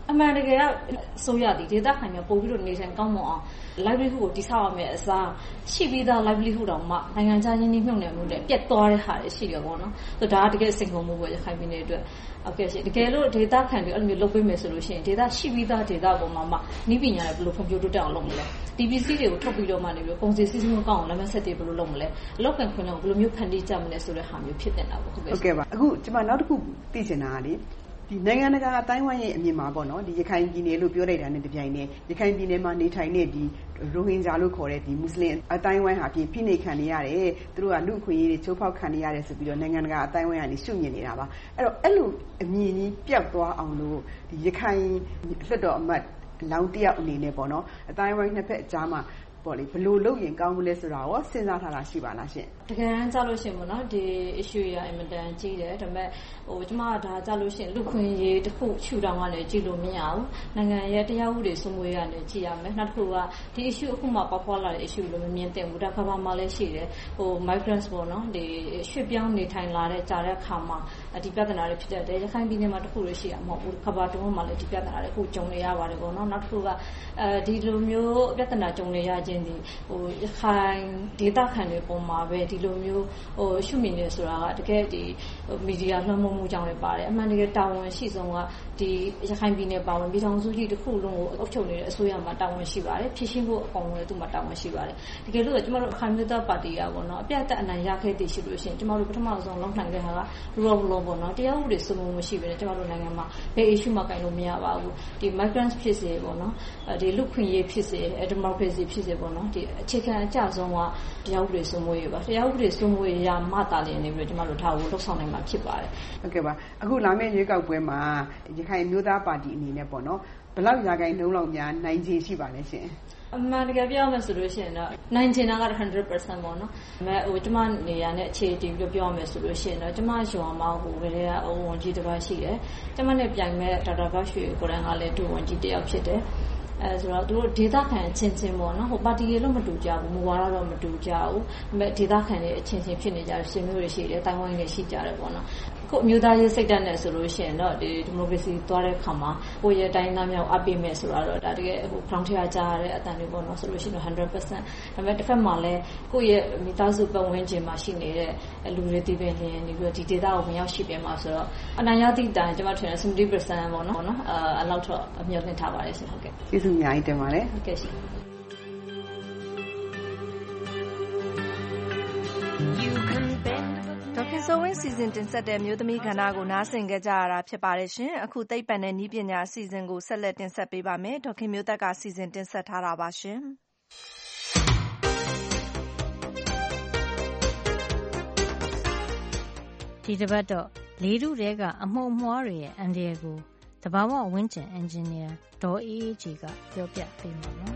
အမှန်တကယ်ကဆိုရသည်ဒေသခံများပို့ပြီးတော့နေထိုင်ကောင်းမွန်အောင် livelihood ကိုတိဆောက်ရမယ်အစားရှိပြီးသား livelihood တောင်မှနိုင်ငံခြားရင်းနှီးမြှုပ်နှံမှုတွေပြတ်သွားတဲ့ဟာတွေရှိတယ်ပေါ့နော်ဆိုတော့ဒါကတကယ်စိန်ခေါ်မှုပဲရခိုင်ပြည်နယ်အတွက်ဟုတ်ကဲ့ရှင်တကယ်လို့ဒေသခံတွေအဲ့လိုမျိုးလုပ်ပေးမယ်ဆိုလို့ရှိရင်ဒေသရှိပြီးသားဒေသပေါ်မှာမှနှီးပညာတွေဘယ်လိုဖွံ့ဖြိုးတိုးတက်အောင်လုပ်မလဲ T B C တွေကိုထုတ်ပြီးတော့မှနေပြီးပုံစံစည်းစိမ်ကောင်းအောင်လက်မဆက်တွေဘယ်လိုလုပ်မလဲအလောက်ကန်ခွင့်တော့ဘယ်လိုမျိုးဖန်တီးကြမလဲဆိုတဲ့ဟာမျိုးဖြစ်နေတာပေါ့ဟုတ်ကဲ့ဟုတ်ကဲ့ပါအခုကျွန်မနောက်တစ်ခုသိချင်တာကလေဒီနိုင်ငံတကာအတိုင်းဝိုင်းရဲ့အမြင်မှာပေါ့နော်ဒီရခိုင်ပြည်နယ်လို့ပြောလိုက်တာနဲ့တပြိုင်နက်ရခိုင်ပြည်နယ်မှာနေထိုင်တဲ့ဒီရိုဟင်ဂျာလို့ခေါ်တဲ့ဒီမွတ်စလင်အတိုင်းဝိုင်းဟာပြင်ဖိနှိပ်ခံနေရတယ်သူတို့ကလူခွင့်ရေးတွေချိုးဖောက်ခံနေရတယ်ဆိုပြီးတော့နိုင်ငံတကာအတိုင်းဝိုင်းကနေရှုမြင်နေတာပါအဲ့တော့အဲ့လိုအမြင်ကြီးပျောက်သွားအောင်လို့ဒီရခိုင်လွှတ်တော်အမတ်လောင်းတယောက်အနေနဲ့ပေါ့နော်အတိုင်းဝိုင်းနှစ်ဖက်အကြားမှာပေါ့လေဘယ်လိုလုပ်ရင်ကောင်းမလဲဆိုတာရောစဉ်းစားထားတာရှိပါလားရှင်တကယ်တမ်းကြားလို့ရှိရင်ပေါ့နော်ဒီ issue ရအင်မတန်ကြီးတယ်ဒါပေမဲ့ဟိုကျွန်မကဒါကြားလို့ရှိရင်လူခွင့်ရေးတစ်ခုခြူတောင်ကလည်းကြည့်လို့မရဘူးနိုင်ငံရဲ့တရားဥပဒေစိုးမိုးရေးကနေကြည့်ရမယ်နောက်တစ်ခုကဒီ issue အခုမှပေါ်ပေါ်လာတဲ့ issue လို့မမြင်သင့်ဘူးဒါကဘာမှလည်းရှိတယ်ဟို migrants ပေါ့နော်ဒီရွှေ့ပြောင်းနေထိုင်လာတဲ့ကြားတဲ့အခါမှာဒီပြဿနာတွေဖြစ်တတ်တယ်ရခိုင်ပြည်နယ်မှာတစ်ခုလို့ရှိရမဟုတ်ဘူးကဘာတုံးမှာလည်းဒီပြဿနာတွေအခုကြုံနေရပါတယ်ပေါ့နော်နောက်တစ်ခုကအဲဒီလိုမျိုးပြဿနာကြုံနေရခြင်းဒီဟိုရခိုင်ဒေသခံတွေပုံမှာပဲဒီလိုမျိုးဟိုရှုမြင်နေဆိုတာကတကယ်ဒီမီဒီယာလွှမ်းမိုးမှုကြောင့်လည်းပါတယ်အမှန်တကယ်တာဝန်ရှိဆုံးကဒီရခိုင်ပြည်နယ်ပါဝင်ပြည်ထောင်စုကြီးတစ်ခုလုံးကိုအုပ်ချုပ်နေတဲ့အစိုးရမှာတာဝန်ရှိပါတယ်ဖြစ်ရှင်းဖို့အကောင်လည်းသူ့မှာတာဝန်ရှိပါတယ်တကယ်လို့ကျမတို့ရခိုင်ပြည်သားပါတီကပေါ့နော်အပြတ်တက်အနိုင်ရခဲ့တည်ရှိလို့ရှိရင်ကျမတို့ပထမဆုံးလောက်နိုင်တဲ့ဟာက rule of law ပေါ့နော်တရားဥပဒေစိုးမိုးမှုရှိပြီလေကျမတို့နိုင်ငံမှာဘယ် issue မှကင်လို့မရပါဘူးဒီ migrants ဖြစ်စေပေါ့နော်ဒီလူခွင့်ရေးဖြစ်စေ democracy ဖြစ်စေပေါ့နော်ဒီအခြေခံအကျဆုံးကတရားဥပဒေစိုးမိုးရေးပါတရားဥပဒေစိုးမိုးရေးရမှတာလျင်နေပြီးတော့ကျမတို့ထားဖို့လှုပ်ဆောင်နိုင်မှာဖြစ်ပါတယ်ဟုတ်ကဲ့ပါအခုလာမယ့်ရွေးကောက်ပွဲမှာရခိုင်မျိုးသားပါတီအနေနဲ့ပေါ့နော်ဘယ်လောက်ရာခိုင်နှုန်းလောက်များနိုင်ခြေရှိပါလဲရှင်အမှန်တကယ်ပြောရမယ်ဆိုလို့ရှိရင်တော့နိုင်ချင်တာက one hundred percent ပေါ့နော်။ဒါပေမဲ့ဟိုကျမနေရာနဲ့အခြေတည်ပြီးပြောရမယ်ဆိုလို့ရှိရင်တော့ကျမရွာမှာဟိုကလေးကဝန်ကြီးတစ်ပါးရှိတယ်။ကျမနဲ့ပြိုင်မဲ့ဒေါက်တာဘောက်ရွှေကိုရန်ကလည်းဒုဝန်ကြီးတစ်ယောက်ဖြစ်တယ်။အဲဆိုတော့သူတို့ဒေသခံအချင်းချင်းပေါ့နော်ဟိုပါတီတွေလို့မတူကြဘူးမူဝါဒတော့မတူကြဘူးဒါပေမဲ့ဒေသခံတွေအချင်းချင်းဖြစ်နေကြတယ်ရှင်မျိုးတွေရှိတယ်တိုင်းဝိုင်းတွေရှိကြတယ်ပေါ့နော်အခုအမျိုးသားရေးစိတ်ဓာတ်နဲ့ဆိုလို့ရှိရင်တော့ဒီဒီမိုကရေစီသွားတဲ့ခါမှာကိုယ့်ရဲ့တိုင်းသားများအပ်ပေးမယ်ဆိုတာတော့ဒါတကယ်ဟို frontier ကြားရတဲ့အတန်တွေပေါ့နော်ဆိုလို့ရှိရင်one hundred percent ဒါပေမဲ့တစ်ဖက်မှာလည်းကိုယ့်ရဲ့မိသားစုပတ်ဝန်းကျင်မှာရှိနေတဲ့လူတွေတည်ပင်လျင်နေပြီးတော့ဒီဒေသကိုမရောက်ရှိပြန်မှာဆိုတော့အနိုင်ရသည့်တိုင်ကျွန်မထင်တယ်seventy percent ပေါ့နော်နော်အဲအလောက်တော့အမြတ်တင်ထားပါတယ်ရှင်ဟုတ်ကဲ့ကျေးဇူးအများကြီးတင်ပါတယ်ဟုတ်ကဲ့ရှင်ဒေါက်ခင်စိုးဝင်းစီစဉ်တင်ဆက်တဲ့မျိုးသမီးကဏ္ဍကိုနားဆင်ကြကြရတာဖြစ်ပါတယ်ရှင်အခုသိပ္ပံနဲ့နည်းပညာအစီအစဉ်ကိုဆက်လက်တင်ဆက်ပေးပါမယ်ဒေါက်ခင်မျိုးသက်ကစီစဉ်တင်ဆက်ထားတာပါရှင်ဒီတစ်ပတ်တော့လေးထုတဲကအမှုန့်အမွှားတွေရဲ့အန်ဒီယာကိုတဘာဝဝင်းကျင်အင်ဂျင်နီယာဒေါ်အေးအေးကြီးကပြောပြပေးမှာပါ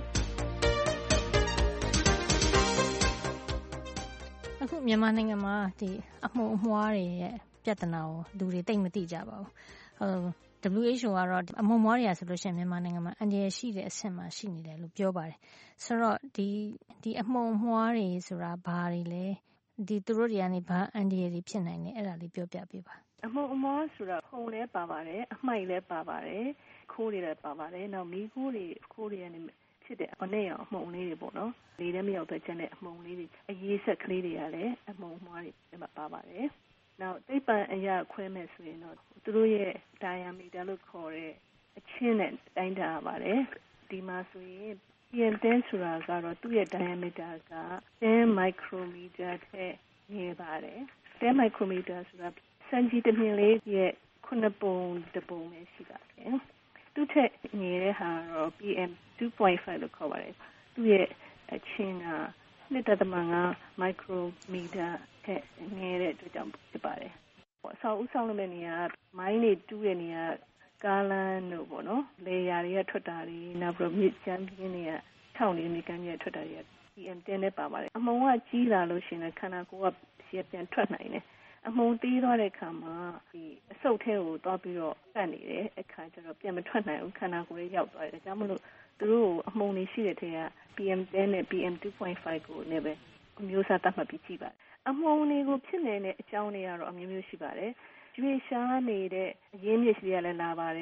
အခုမြန်မာနိုင်ငံမှာဒီအမှုန့်အမွှားတွေရဲ့ပြဿနာကိုလူတွေသိမသိကြပါဘူးဟို W H O ကတော့အမှုန့်အမွှားတွေကဆိုလို့ရှိရင်မြန်မာနိုင်ငံမှာအန်ဒီယာရှိတဲ့အဆင့်မှာရှိနေတယ်လို့ပြောပါတယ်ဆိုတော့ဒီဒီအမှုန့်အမွှားတွေဆိုတာဘာတွေလဲဒီသူတို့တွေကနေဘာအန်ဒီယာတွေဖြစ်နိုင်လဲအဲ့ဒါလေးပြောပြပေးပါအမှုန့်အမွှားဆိုတာဖုံလည်းပါပါတယ်အမှိုက်လည်းပါပါတယ်ခိုးတွေလည်းပါပါတယ်နောက်မီးခိုးတွေခိုးတွေကနေဖြစ်တဲ့အနဲ့ရောအမှုန့်လေးတွေပေါ့နော်လေထဲမရောက်တဲ့ချက်နဲ့အမှုန့်လေးတွေအရေးဆက်ကလေးတွေကလည်းအမှုန့်အမွှားတွေမှာပါပါတယ်နောက်သိပ္ပံအရာခွဲမဲ့ဆိုရင်တော့သူတို့ရဲ့ diameter လို့ခေါ်တဲ့အချင်းနဲ့တိုင်းတာရပါတယ်ဒီမှာဆိုရင် P M ten ဆိုတာကတော့သူ့ရဲ့ diameter ကten micrometer ထက်ငယ်ပါတယ် ten micrometer ဆိုတာစံကြီးတစ်မြင်လေးရဲ့ခုနှစ်ပုံတစ်ပုံပဲရှိပါတယ်သူ့ထက်ငယ်တဲ့ဟာတော့ P M two point five လို့ခေါ်ပါတယ်သူ့ရဲ့အချင်းကtwo point five မိုက်ခရိုမီတာထက်ငယ်တဲ့အတွက်ကြောင့်ဖြစ်ပါတယ်အဆောက်အဦဆောက်လုပ်တဲ့နေရာမိုင်းတွေတူးတဲ့နေရာကားလမ်းတို့ပေါ့နော်လေယာတွေကထွက်တာတွေနောက်ပြီးမြစ်ချမ်းပြင်းတွေကထောင်နေမြေကမ်းပြထွက်တာတွေ P M ten နဲ့ပါပါတယ်အမုံကကြီးလာလို့ရှိရင်ခန္ဓာကိုယ်ကရှေ့ပြန်ထွက်နိုင်တယ်အမုံသေးသွားတဲ့အခါမှာဒီအဆုတ်ထဲကိုသွားပြီးတော့ကတ်နေတယ်အခါကျတော့ပြန်မထွက်နိုင်ဘူးခန္ဓာကိုယ်ရဲ့ရောက်သွားတယ်ဒါကြောင့်မလို့သူတို့အမုံတွေရှိတဲ့ထဲက P M ten နဲ့ P M two point five ကိုလည်းပဲအမျိုးအစားသတ်မှတ်ပြီးကြည့်ပါတယ်အမုံတွေကိုဖြစ်နေတဲ့အကြောင်းတွေကတော့အမျိုးမျိုးရှိပါတယ်ကျွေးရှားနေတဲ့အရင်းမြစ်တွေကလည်းလာပါတယ်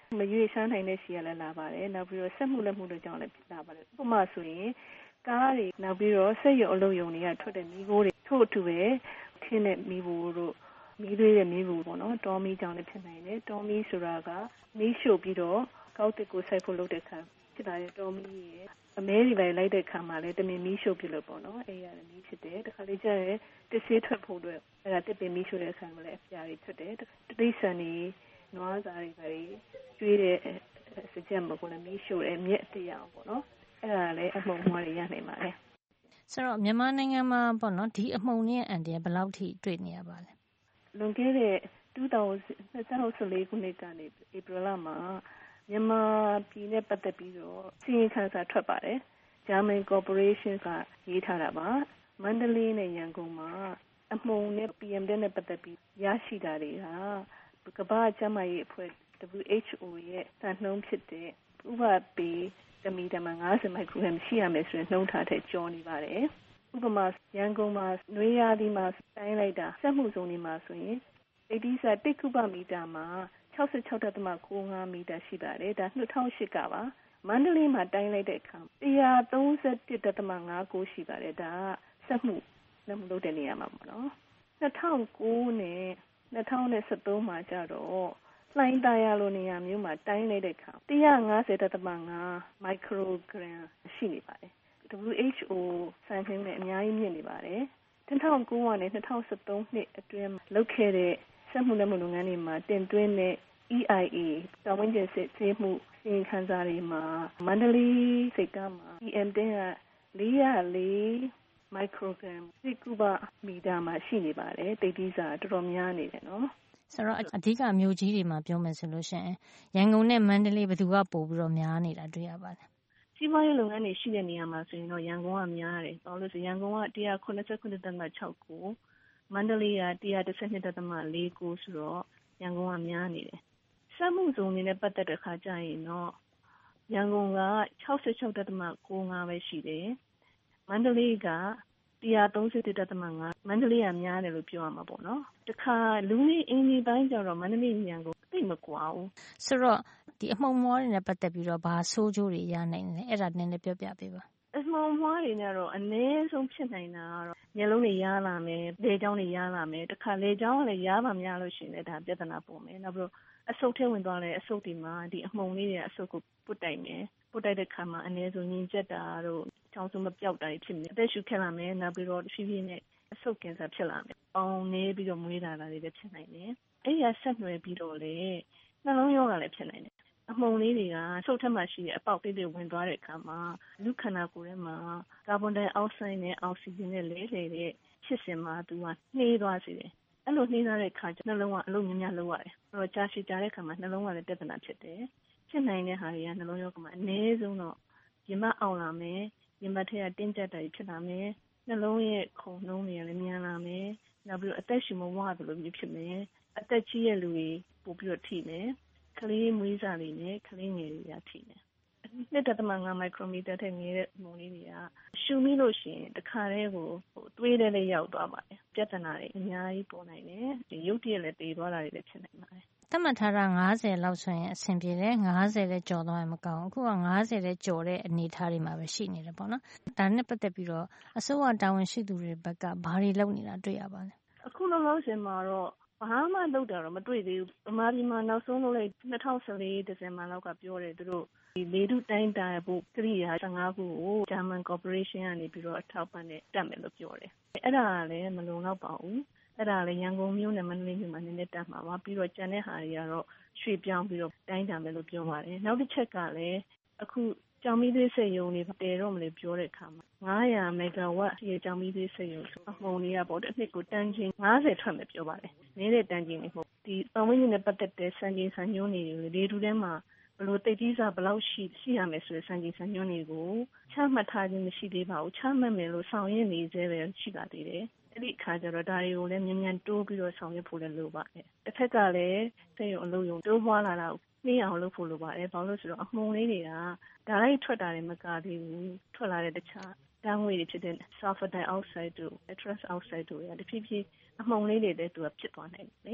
မရွေးရှားနိုင်တဲ့ရှည်ရလည်းလာပါတယ်နောက်ပြီးတော့ဆက်မှုလက်မှုတွေကြောင့်လည်းလာပါတယ်ဥပမာဆိုရင်ကားတွေနောက်ပြီးတော့ဆက်ရုံအလုပ်ရုံတွေကထွက်တဲ့မီးခိုးတွေထို့အတူပဲခင်းတဲ့မီးဘူတို့မီးသွေးတဲ့မီးဘူပေါ့နော်တောမီးကြောင့်လည်းဖြစ်နိုင်တယ်တောမီးဆိုတာကမီးရှို့ပြီးတော့ကောက်တစ်ကိုစိုက်ဖို့လုပ်တဲ့အခါဖြစ်လာတဲ့တောမီးရဲ့အမဲတွေပဲလိုက်တဲ့အခါမှာလည်းတမင်မီးရှို့ပြလို့ပေါ့နော်အဲ့ရမီးဖြစ်တယ်တခါလေကျရင်တစ်ဆေးထွက်ဖို့အတွက်အဲ့ဒါတစ်ပင်မီးရှို့တဲ့အခါမှာလည်းအပြာတွေထွက်တယ်တိဆန်တွေနွားစားတွေပဲကျွေးတဲ့စကြက်မကိုလည်းမီးရှို့တယ်မြက်တရားပေါ့နော်အဲ့ဒါလည်းအမှုန်မွှားတွေရနိုင်ပါတယ်ဆိုတော့မြန်မာနိုင်ငံမှာပေါ့နော်ဒီအမှုန်ရဲ့အန်တရာဘယ်လောက်ထိတွေ့နေရပါလဲလွန်ခဲ့တဲ့two thousand fourteenခုနှစ်ကနေဧပြီလမှာမြန်မာပြည်နဲ့ပတ်သက်ပြီးတော့စီရင်ခံစာထွက်ပါတယ်ဂျာမန် Corporation ကရေးထားတာပါမန္တလေးနဲ့ရန်ကုန်မှာအမှုန်နဲ့ ပီ အမ် နဲ့ပတ်သက်ပြီးရရှိတာတွေကကမ္ဘာ့ကျန်းမာရေးအဖွဲ့ W H O ရဲ့စံနှုန်းဖြစ်တဲ့ဥပပေတမီတမfiftyမိုက်ခရိုဂရမ်ရှိရမယ်ဆိုရင်နှုန်းထားထက်ကျော်နေပါတယ်ဥပမာရန်ကုန်မှာနွေရာသီမှာတိုင်းလိုက်တာစက်မှုဇုံတွေမှာဆိုရင်တိတိကျတစ်ကုပမီတာမှာsixty-six point nineမီတာရှိပါတယ်ဒါtwo thousand eightကပါမန္တလေးမှာတိုင်းလိုက်တဲ့အခါone thirty-one point five nineရှိပါတယ်ဒါကစက်မှုလက်မှုလုပ်တဲ့နေရာမှာပေါ့နော်two thousand nineနဲ့two thousand thirteenမှာကျတော့လှိုင်းသားရလိုနေရာမျိုးမှာတိုင်းလိုက်တဲ့အခါone fifty point fiveမိုက်ခရိုဂရမ်ရှိနေပါတယ် W H O စံနှုန်းနဲ့အများကြီးမြင့်နေပါတယ်two thousand nineနဲ့two thousand thirteenနှစ်အတွင်းလုပ်ခဲ့တဲ့စက်မှုလက်မှုလုပ်ငန်းတွေမှာတင်သွင်းတဲ့ E I A တော်ဝင်ကျစစ်ဆေးမှုစီရင်ခံစာတွေမှာမန္တလေးစိတ်ကမှာ P M ten ကfour oh fourမိုက်ခရိုဂရမ်စိကုဘမီတာမှာရှိနေပါတယ်တိတ်တိစာတော်တော်များနေတယ်နော်ဆိုတော့အဓိကမြို့ကြီးတွေမှာပြောမယ်ဆိုလို့ရှိရင်ရန်ကုန်နဲ့မန္တလေးဘယ်သူကပိုပြီးတော့များနေတာတွေ့ရပါလဲစီးပွားရေးလုပ်ငန်းတွေရှိတဲ့နေရာမှာဆိုရင်တော့ရန်ကုန်ကများတယ်ဘာလို့လဲဆိုရန်ကုန်ကone ninety-nine point six nineမန္တလေးကone twelve point four nineဆိုတော့ရန်ကုန်ကများနေတယ်စက်မှုဇုံတွေနဲ့ပတ်သက်တဲ့ခါကျရင်တော့ရန်ကုန်ကsixty-six point nine fiveပဲရှိတယ်မန္တလေးကone thirty-one point fiveမန္တလေးကများတယ်လို့ပြောရမှာပေါ့နော်တခါလူနေအင်းဒီပိုင်းကျတော့မန္တလေးရန်ကုန်သိမကွာဘူးဆိုတော့ဒီအမှုန်မွှားတွေနဲ့ပတ်သက်ပြီးတော့ဘာဆိုးကျိုးတွေရနိုင်လဲအဲ့ဒါနည်းနည်းပြောပြပေးပါအမှုန်မွှားတွေနဲ့တော့အနည်းဆုံးဖြစ်နိုင်တာကတော့မျက်လုံးတွေရားလာမယ်လေကြောင်းတွေရားလာမယ်တခါလေကြောင်းကလည်းရားမှများလို့ရှိရင်လည်းဒါပြဿနာပေါ်မယ်နောက်ပြီးအဆုတ်ထဲဝင်သွားတဲ့အဆုတ်တွေမှာဒီအမှုန်လေးတွေအဆုတ်ကိုပုတ်တိုက်မယ်ပုတ်တိုက်တဲ့ခါမှာအနည်းဆုံးညင်ကျက်တာတို့ချောင်းစုံမပြောက်တာဖြစ်မယ်အသက်ရှူခက်လာမယ်နောက်ပြီးတော့ဖြည်းဖြည်းနဲ့အဆုတ်ကင်ဆာဖြစ်လာမယ်အောင်းနေပြီးတော့မွေးလာတာတွေလည်းဖြစ်နိုင်တယ်အဲ့ရဆက်နွယ်ပြီးတော့လေနှလုံးရောဂါလည်းဖြစ်နိုင်တယ်အမှုန်လေးတွေကဆုတ်ထက်မှရှိတဲ့အပေါက်လေးတွေဝင်သွားတဲ့အခါမှာလူခန္ဓာကိုယ်ထဲမှာကာဗွန်ဒိုင်အောက်ဆိုဒ်နဲ့အောက်ဆီဂျင်နဲ့လဲလှယ်တဲ့ဖြစ်စဉ်မှာသူကနှေးသွားစေတယ်အဲ့လိုနှေးသွားတဲ့အခါကျနှလုံးကအလုပ်များများလုပ်ရတယ်အဲ့တော့ကြာရှည်ကြာတဲ့အခါမှာနှလုံးကလည်းပြဿနာဖြစ်တယ်ဖြစ်နိုင်တဲ့ဟာတွေကနှလုံးရောဂါမှာအနည်းဆုံးတော့ရင်မအောင်လာမယ်ရင်မထက်ကတင်းကျပ်တာဖြစ်လာမယ်နှလုံးရဲ့ခုန်နှုန်းတွေလည်းမြန်လာမယ်နောက်ပြီးတော့အသက်ရှူမဝသလိုမျိုးဖြစ်မယ်အသက်ကြီးတဲ့လူတွေပို့ပြီးတော့ထိမယ်ကလေးမွေးစားလေးနဲ့ကလေးငယ်တွေကထိတယ်two point fiveမိုက်ခရိုမီတာထက်ငယ်တဲ့မှုန်လေးတွေကရှူမိလို့ရှိရင်တခါတည်းကိုဟိုသွေးထဲလေးရောက်သွားပါတယ်ပြဿနာတွေအများကြီးပေါ်နိုင်တယ်ဒီရုပ်တရက်လည်းတေသွားတာတွေလည်းဖြစ်နိုင်ပါတယ်သတ်မှတ်ထားတာfiftyလောက်ဆိုရင်အဆင်ပြေတယ်fiftyလည်းကျော်သွားရင်မကောင်းအခုကfiftyလည်းကျော်တဲ့အနေအထားတွေမှာပဲရှိနေတယ်ပေါ့နော်ဒါနဲ့ပတ်သက်ပြီးတော့အစိုးရတာဝန်ရှိသူတွေဘက်ကဘာတွေလုပ်နေတာတွေ့ရပါလဲအခုလောလောဆယ်မှာတော့ဘာမှလုပ်တာတော့မတွေ့သေးဘူး။ဗမာပြည်မှာနောက်ဆုံးလုပ်လိုက်twenty fourteenဒီဇင်ဘာလောက်ကပြောတယ်သူတို့ဒီလေထုတိုင်းတာဖို့ကိရိယာfifteenခုကို German Corporation ကနေပြီးတော့အထောက်ပံ့နဲ့တက်မယ်လို့ပြောတယ်။အဲ့ဒါကလည်းမလုံလောက်ပါဘူး။အဲ့ဒါလည်းရန်ကုန်မြို့နဲ့မန္တလေးမြို့မှာနည်းနည်းတက်မှာပါပြီးတော့ကျန်တဲ့ဟာတွေကတော့ရွှေ့ပြောင်းပြီးတော့တိုင်းတာမယ်လို့ပြောပါတယ်။နောက်တစ်ချက်ကလည်းအခုကြောင်မီးသွေးစက်ရုံတွေတည်တော့မလို့ပြောတဲ့အခါမှာfive hundredမီဂါဝပ်ရဲ့ကြောင်မီးသွေးစက်ရုံဆိုအမှုန်တွေကပေါ့တစ်နှစ်ကိုတန်ချိန်fiftyထွက်မယ်ပြောပါတယ်။နေတဲ့တန်ချိန်တွေပေါ့ဒီပတ်ဝန်းကျင်နဲ့ပတ်သက်တဲ့စံချိန်စံညွှန်းတွေလေထူထဲမှာဘလို့တိတ်ကြီးစားဘလောက်ရှိရှိရမယ်ဆိုတဲ့စံချိန်စံညွှန်းတွေကိုချမှတ်ထားခြင်းမရှိသေးပါဘူး။ချမှတ်မယ်လို့ဆောင်ရွက်နေသေးပဲရှိပါသေးတယ်။အဲ့ဒီအခါကျတော့ဒါတွေကိုလည်းမြန်မြန်တိုးပြီးတော့ဆောင်ရွက်ဖို့လည်းလိုပါတယ်။တစ်ဖက်ကလည်းစက်ရုံအလုပ်ရုံတိုးပွားလာတာနှေးအောင်လုပ်ဖို့လိုပါတယ်။ဘာလို့လဲဆိုတော့အမှုန်လေးတွေကဒါလိုက်ထွက်တာတွေမကသေးဘူး။ထွက်လာတဲ့တခြားဓာတ်ငွေတွေဖြစ်တဲ့ sulfur dioxide တို့ nitrous oxide တို့ရတဖြည်းဖြည်းအမှုန်လေးတွေလည်းသူကဖြစ်သွားနိုင်တယ်လေ။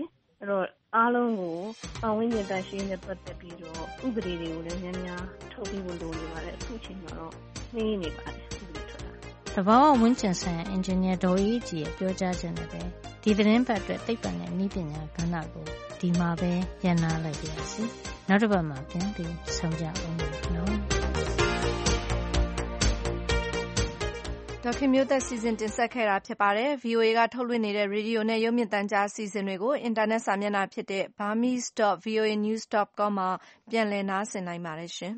အဲ့တော့အားလုံးကိုပတ်ဝန်းကျင်တိုက်ရှင်းနဲ့ပတ်သက်ပြီးတော့ဥပဒေတွေကိုလည်းများများထုတ်ပြီးဝင်လို့နေပါတယ်အခုချိန်မှာတော့နှင်းနေပါတယ်ဥပဒေထွက်တာသဘာဝဝန်းကျင်ဆိုင်ရာအင်ဂျင်နီယာဒေါ်အေးကြီးရဲ့ပြောကြားချက်နဲ့ပဲဒီသတင်းပတ်အတွက်သိပ္ပံနဲ့နည်းပညာကဏ္ဍကိုဒီမှာပဲရန်နာလိုက်ပါရစေနောက်တစ်ပတ်မှာပြန်ပြီးဆုံကြအောင်နော်ဒေါက်ခင်မျိုးသက်စီစဉ်တင်ဆက်ခဲ့တာဖြစ်ပါတယ် ဗွီအိုအေ ကထုတ်လွှင့်နေတဲ့ရေဒီယိုနဲ့ရုပ်မြင်သံကြားအစီအစဉ်တွေကိုအင်တာနက်စာမျက်နှာဖြစ်တဲ့ burmese dot v o a news dot com မှာပြန်လည်နားဆင်နိုင်ပါတယ်ရှင်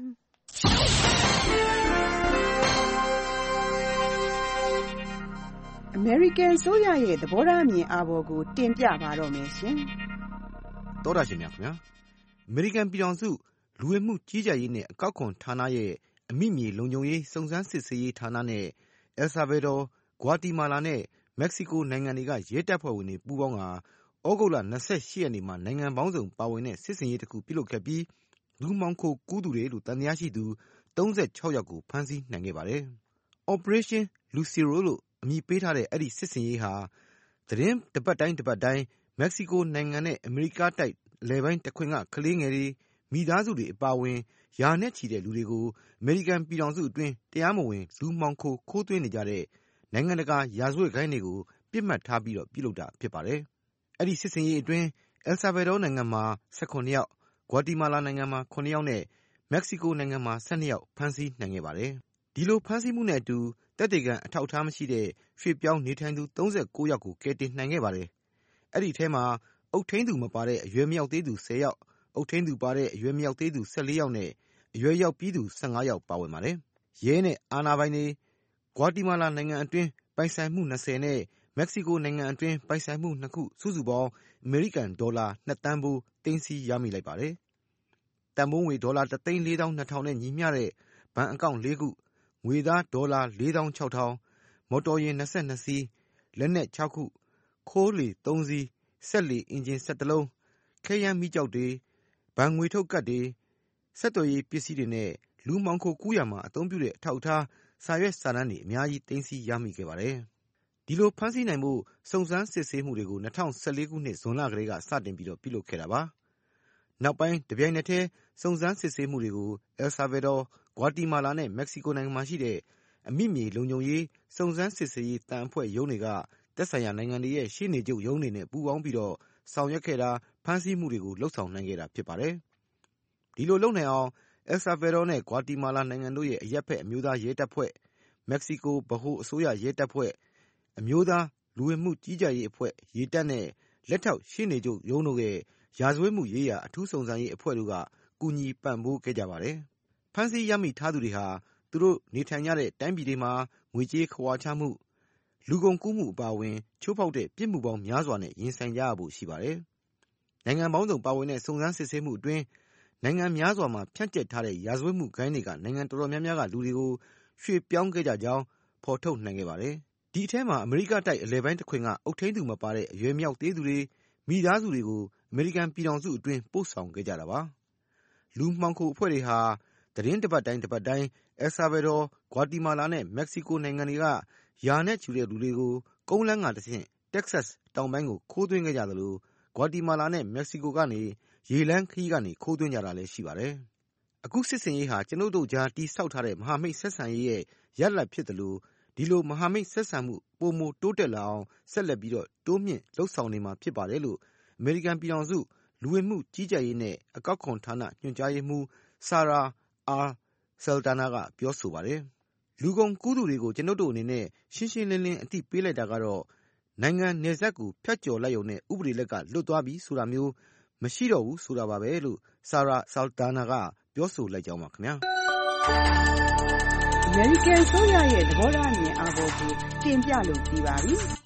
အမေရိကန်ဆိုရရဲ့သဘောထားအမြင်အာဘော်ကိုတင်ပြပါတော့မယ်ရှင်တောတာရှင်များခင်ဗျာအမေရိကန်ပြည်ထောင်စုလူဝင်မှုကြီးကြပ်ရေးနဲ့အကောက်ခွန်ဌာနရဲ့အမိမြေလုံခြုံရေးစုံစမ်းစစ်ဆေးရေးဌာနနဲ့အယ်ဆာဗေဒေါဂွာတီမာလာနဲ့မက္ကဆီကိုနိုင်ငံတွေကရဲတပ်ဖွဲ့ဝင်တွေပူးပေါင်းကဩဂုတ်လ၂၈ရက်နေ့မှာနိုင်ငံပေါင်းစုံပါဝင်တဲ့စစ်စင်ရေးတစ်ခုပြုလုပ်ခဲ့ပြီးလူမှောင်ခိုကူးသူတွေလို့တန်တရားရှိသူ၃၆ယောက်ကိုဖမ်းဆီးနိုင်ခဲ့ပါတယ်။ Operation Lucero လို့အမည်ပေးထားတဲ့အဲ့ဒီစစ်စင်ရေးဟာသတင်းတပတ်တိုင်းတပတ်တိုင်းမက္ကဆီကိုနိုင်ငံနဲ့အမေရိကတိုက်အလယ်ပိုင်းတခွင်ကကလေးငယ်တွေမိသားစုတွေအပါအဝင်ရာနဲ့ချီတဲ့လူတွေကိုအမေရိကန်ပြည်ထောင်စုအတွင်းတရားမဝင်လူမှောင်ခိုခိုးသွင်းနေကြတဲ့နိုင်ငံတကာရာဇဝတ်ဂိုဏ်းတွေကိုပြစ်မှတ်ထားပြီးတော့ပြုလုပ်တာဖြစ်ပါတယ်။အဲ့ဒီစစ်စင်ရေးအတွင်းအယ်ဆာဗေဒေါနိုင်ငံမှာ၁၇ယောက်ဂွာတီမာလာနိုင်ငံမှာ၇ယောက်နဲ့မက္ကဆီကိုနိုင်ငံမှာ၁၂ယောက်ဖမ်းဆီးနိုင်ခဲ့ပါတယ်။ဒီလိုဖမ်းဆီးမှုနဲ့အတူသက်သေခံအထောက်အထားမရှိတဲ့ရွှေ့ပြောင်းနေထိုင်သူ၃၉ယောက်ကိုကယ်တင်နိုင်ခဲ့ပါတယ်။အဲ့ဒီထဲမှာအုပ်ထိန်းသူမပါတဲ့အရွယ်မရောက်သေးသူ၁၀ယောက်အုပ်ထိန်းသူပါတဲ့အရွယ်မရောက်သေးသူ၁၄ယောက်နဲ့အရွယ်ရောက်ပြီးသူ၁၅ယောက်ပါဝင်ပါတယ်။ရဲနဲ့အာဏာပိုင်တွေဂွာတီမာလာနိုင်ငံအတွင်းပိုင်ဆိုင်မှု၂၀နဲ့မက္ကဆီကိုနိုင်ငံအတွင်းပိုင်ဆိုင်မှု၂ခုစုစုပေါင်းအမေရိကန်ဒေါ်လာ၂သန်းဖိုးသိမ်းဆည်းရမိလိုက်ပါတယ်။တန်ဖိုးငွေဒေါ်လာ၁သိန်း၄သောင်း၂ထောင်နဲ့ညီမျှတဲ့ဘဏ်အကောင့်၄ခုငွေသားဒေါ်လာ၄သောင်း၆ထောင်မော်တော်ယာဉ်၂၂စီးလက်နက်၆ခုခိုးလှေ၃စီးစက်လှေအင်ဂျင်၁၁လုံးခဲယမ်းမီးကျောက်တွေဘဏ်ငွေထုတ်ကတ်တွေဆက်သွယ်ရေးပစ္စည်းတွေနဲ့လူမှောင်ခိုကူးရမှာအသုံးပြုတဲ့အထောက်အထားစာရွက်စာတမ်းတွေအများကြီးသိမ်းဆည်းရမိခဲ့ပါတယ်။ဒီလိုဖမ်းဆီးနိုင်ဖို့စုံစမ်းစစ်ဆေးမှုတွေကို၂၀၁၄ခုနှစ်ဇွန်လကတည်းကစတင်ပြီးတော့ပြုလုပ်ခဲ့တာပါ။နောက်ပိုင်းတပြိုင်နက်တည်းစုံစမ်းစစ်ဆေးမှုတွေကိုအယ်ဆာဗေဒေါဂွာတီမာလာနဲ့မက္ကဆီကိုနိုင်ငံမှာရှိတဲ့အမိမြေလုံခြုံရေးစုံစမ်းစစ်ဆေးရေးတန်အဖွဲ့ရုံးတွေကသက်ဆိုင်ရာနိုင်ငံတွေရဲ့ရှေ့နေချုပ်ရုံးတွေနဲ့ပူးပေါင်းပြီးတော့ဆောင်ရွက်ခဲ့တာဖမ်းဆီးမှုတွေကိုလှုပ်ဆောင်နိုင်ခဲ့တာဖြစ်ပါတယ်။ဒီလိုလုပ်နိုင်အောင်အယ်ဆာဗေဒေါနဲ့ဂွာတီမာလာနိုင်ငံတို့ရဲ့အရပ်ဖက်အမျိုးသားရဲတပ်ဖွဲ့မက္ကဆီကိုဗဟိုအစိုးရရဲတပ်ဖွဲ့အမျိုးသားလူဝင်မှုကြီးကြပ်ရေးအဖွဲ့ရေတပ်နဲ့လက်ထောက်ရှေ့နေချုပ်ရုံးတို့ရဲ့ရာဇဝတ်မှုရေးရာအထူးစုံစမ်းရေးအဖွဲ့တို့ကကူညီပံ့ပိုးခဲ့ကြပါတယ်။ဖမ်းဆီးရမိထားသူတွေဟာသူတို့နေထိုင်ကြတဲ့တိုင်းပြည်တွေမှာငွေကြေးခဝါချမှုလူကုန်ကူးမှုအပါအဝင်ချိုးဖောက်တဲ့ပြစ်မှုပေါင်းများစွာနဲ့ရင်ဆိုင်ကြရဖို့ရှိပါတယ်။နိုင်ငံပေါင်းစုံပါဝင်တဲ့စုံစမ်းစစ်ဆေးမှုအတွင်းနိုင်ငံများစွာမှာဖြန့်ကျက်ထားတဲ့ရာဇဝတ်မှုဂိုဏ်းတွေကနိုင်ငံတော်တော်များများကလူတွေကိုရွှေ့ပြောင်းခဲ့ကြကြောင်းဖော်ထုတ်နိုင်ခဲ့ပါတယ်။ဒီအထဲမှာအမေရိကတိုက်အလယ်ပိုင်းတစ်ခွင်ကအုပ်ထိန်းသူမပါတဲ့အရွယ်မြောက်သေးသူတွေမိသားစုတွေကိုအမေရိကန်ပြည်ထောင်စုအတွင်းပို့ဆောင်ခဲ့ကြတာပါ။လူမှောင်ခိုအဖွဲ့တွေဟာသတင်းတပတ်တိုင်းတပတ်တိုင်းအယ်ဆာဗေဒေါဂွာတီမာလာနဲ့မက္ကဆီကိုနိုင်ငံတွေကရာနဲ့ချီတဲ့လူတွေကိုကုန်းလမ်းကတဆင့်တက္ကဆက်တောင်ပိုင်းကိုခိုးသွင်းခဲ့ကြသလိုဂွာတီမာလာနဲ့မက္ကဆီကိုကနေရေလမ်းခရီးကနေခိုးသွင်းကြတာလည်းရှိပါတယ်။အခုစစ်စင်ရေးဟာကျွန်ုပ်တို့ကြားတိဆောက်ထားတဲ့မဟာမိတ်ဆက်ဆံရေးရဲ့ရလဒ်ဖြစ်တယ်လို့ဒီလိုမဟာမိတ်ဆက်ဆံမှုပိုမိုတိုးတက်လာအောင်ဆက်လက်ပြီးတော့တိုးမြင့်လှုပ်ဆောင်နေမှာဖြစ်ပါတယ်လို့အမေရိကန်ပြည်ထောင်စုလူဝင်မှုကြီးကြပ်ရေးနဲ့အကောက်ခွန်ဌာနညွှန်ကြားရေးမှူးဆာရာအာဆယ်တာနာကပြောဆိုပါတယ်။လူကုန်ကူးသူတွေကိုကျွန်ုပ်တို့အနေနဲ့ရှင်းရှင်းလင်းလင်းအသိပေးလိုက်တာကတော့နိုင်ငံနယ်စပ်ကိုဖျက်ကျော်လိုက်ရုံနဲ့ဥပဒေလက်ကလွတ်သွားပြီဆိုတာမျိုးမရှိတော့ဘူးဆိုတာပါပဲလို့ဆာရာဆယ်တာနာကပြောဆိုလိုက်ကြောင်းပါခင်ဗျာ။အမေရိကန်ဆိုရရဲ့သဘောထားအမြင်အာဘော်ကိုတင်ပြလို့ပြီးပါပြီ။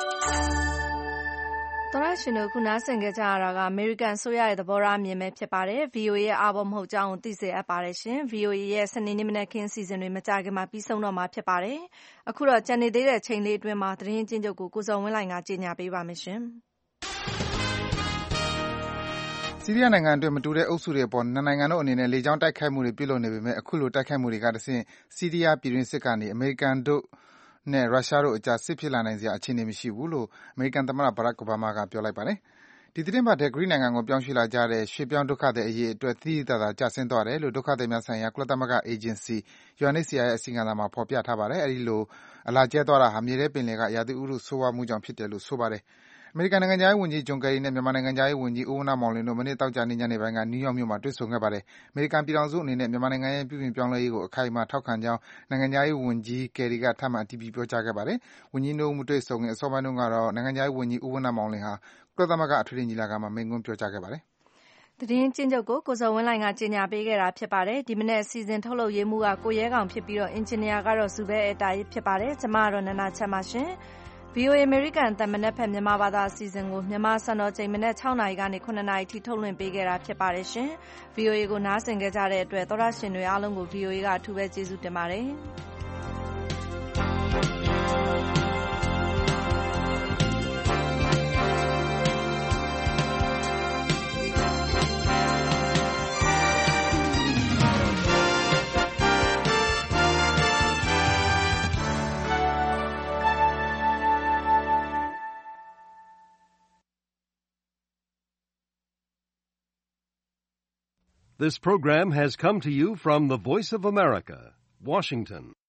သောရရှင်တို့ခုနားဆင်ကြကြရတာကအမေရိကန်ဆိုရရဲ့သဘောထားအမြင်ပဲဖြစ်ပါတယ်။ ဗွီအိုအေရဲ့အာဘော်မဟုတ်ကြောင်းကိုသိစေအပ်ပါတယ်ရှင်။ ဗွီအိုအေရဲ့စနေနေ့မနက်ခင်းစီစဉ်တွေမကြခင်မှာပြီးဆုံးတော့မှာဖြစ်ပါတယ်။အခုတော့ကြံနေသေးတဲ့ချိန်လေးအတွင်းမှာသတင်းချင်းချုပ်ကိုကိုစော်ဝင်းလှိုင်ကကြေညာပေးပါမယ်ရှင်။ဆီးရီးယားနိုင်ငံအတွင်းမတူတဲ့အုပ်စုတွေအပေါ်နှစ်နိုင်ငံတို့အနေနဲ့လေကြောင်းတိုက်ခိုက်မှုတွေပြုလုပ်နေပေမဲ့အခုလိုတိုက်ခိုက်မှုတွေကတဆင့်ဆီးရီးယားပြည်တွင်းစစ်ကနေအမေရိကန်တို့နဲ့ရုရှားတို့အကြားစစ်ဖြစ်လာနိုင်စရာအခြေအနေမရှိဘူးလို့အမေရိကန်သမ္မတ Barack Obama ကပြောလိုက်ပါတယ်။ဒီသီတင်းပတ်ထဲ ဂရိနိုင်ငံကိုပြောင်းရွှေ့လာကြတဲ့ရွှေ့ပြောင်းဒုက္ခသည်အရေအတွက်သိသိသာသာကျဆင်းသွားတယ်လို့ဒုက္ခသည်များဆိုင်ရာကုလသမဂ္ဂအေဂျင်စီ U N H C R ရဲ့အစီရင်ခံစာမှာဖော်ပြထားပါတယ်။အဲဒီလိုအလာကျဲသွားတာဟာမြေထဲပင်လယ်ကရာသီဥတုဆိုးဝါးမှုကြောင့်ဖြစ်တယ်လို့ဆိုပါတယ်။အမေရိကန်နိုင်ငံခြားရေးဝန်ကြီး John Kerry နဲ့မြန်မာနိုင်ငံခြားရေးဝန်ကြီးဦးဝဏ္ဏမောင်လွင်တို့မနေ့သောကြာနေ့ညနေပိုင်းကနယူးယောက်မြို့မှာတွေ့ဆုံခဲ့ပါတယ်။အမေရိကန်ပြည်ထောင်စုအနေနဲ့မြန်မာနိုင်ငံရဲ့ပြုပြင်ပြောင်းလဲရေးကိုအခိုင်အမာထောက်ခံကြောင်းနိုင်ငံခြားရေးဝန်ကြီး Kerry ကထပ်မံအတည်ပြုပြောကြားခဲ့ပါတယ်။ဝန်ကြီးနှစ်ဦးမတွေ့ဆုံခင်အစောပိုင်းတုန်းကတော့နိုင်ငံခြားရေးဝန်ကြီးဦးဝဏ္ဏမောင်လွင်ဟာကုလသမဂ္ဂအထွေထွေညီလာခံမှာမိန့်ခွန်းပြောကြားခဲ့ပါတယ်။သတင်းကျဉ်းချုပ်ကိုကိုဇော်ဝင်းလှိုင်ကကြေညာပေးခဲ့တာဖြစ်ပါတယ်။ဒီမနေ့အစီအစဉ်ထုတ်လုပ်ရေးမှူးကကိုရဲကောင်ဖြစ်ပြီးတော့အင်ဂျင်နီယာကတော့ဇူဘဲအတားဖြစ်ပါတယ်။ကျွန်မကတော့နန္ဒချမ်းပါရှင်။ V O A American တမန်နဲ့ဖက်မြန်မာဘာသာအစီအစဉ်ကိုမြန်မာစံတော်ချိန်မနေ့၆နာရီကနေ9နာရီထိထုတ်လွှင့်ပေးခဲ့တာဖြစ်ပါတယ်ရှင်။ V O A ကိုနားဆင်ကြတဲ့အတွက်သောရရှင်တွေအားလုံးကို V O A ကအထူးပဲကျေးဇူးတင်ပါတယ်။ This program has come to you from the Voice of America, Washington.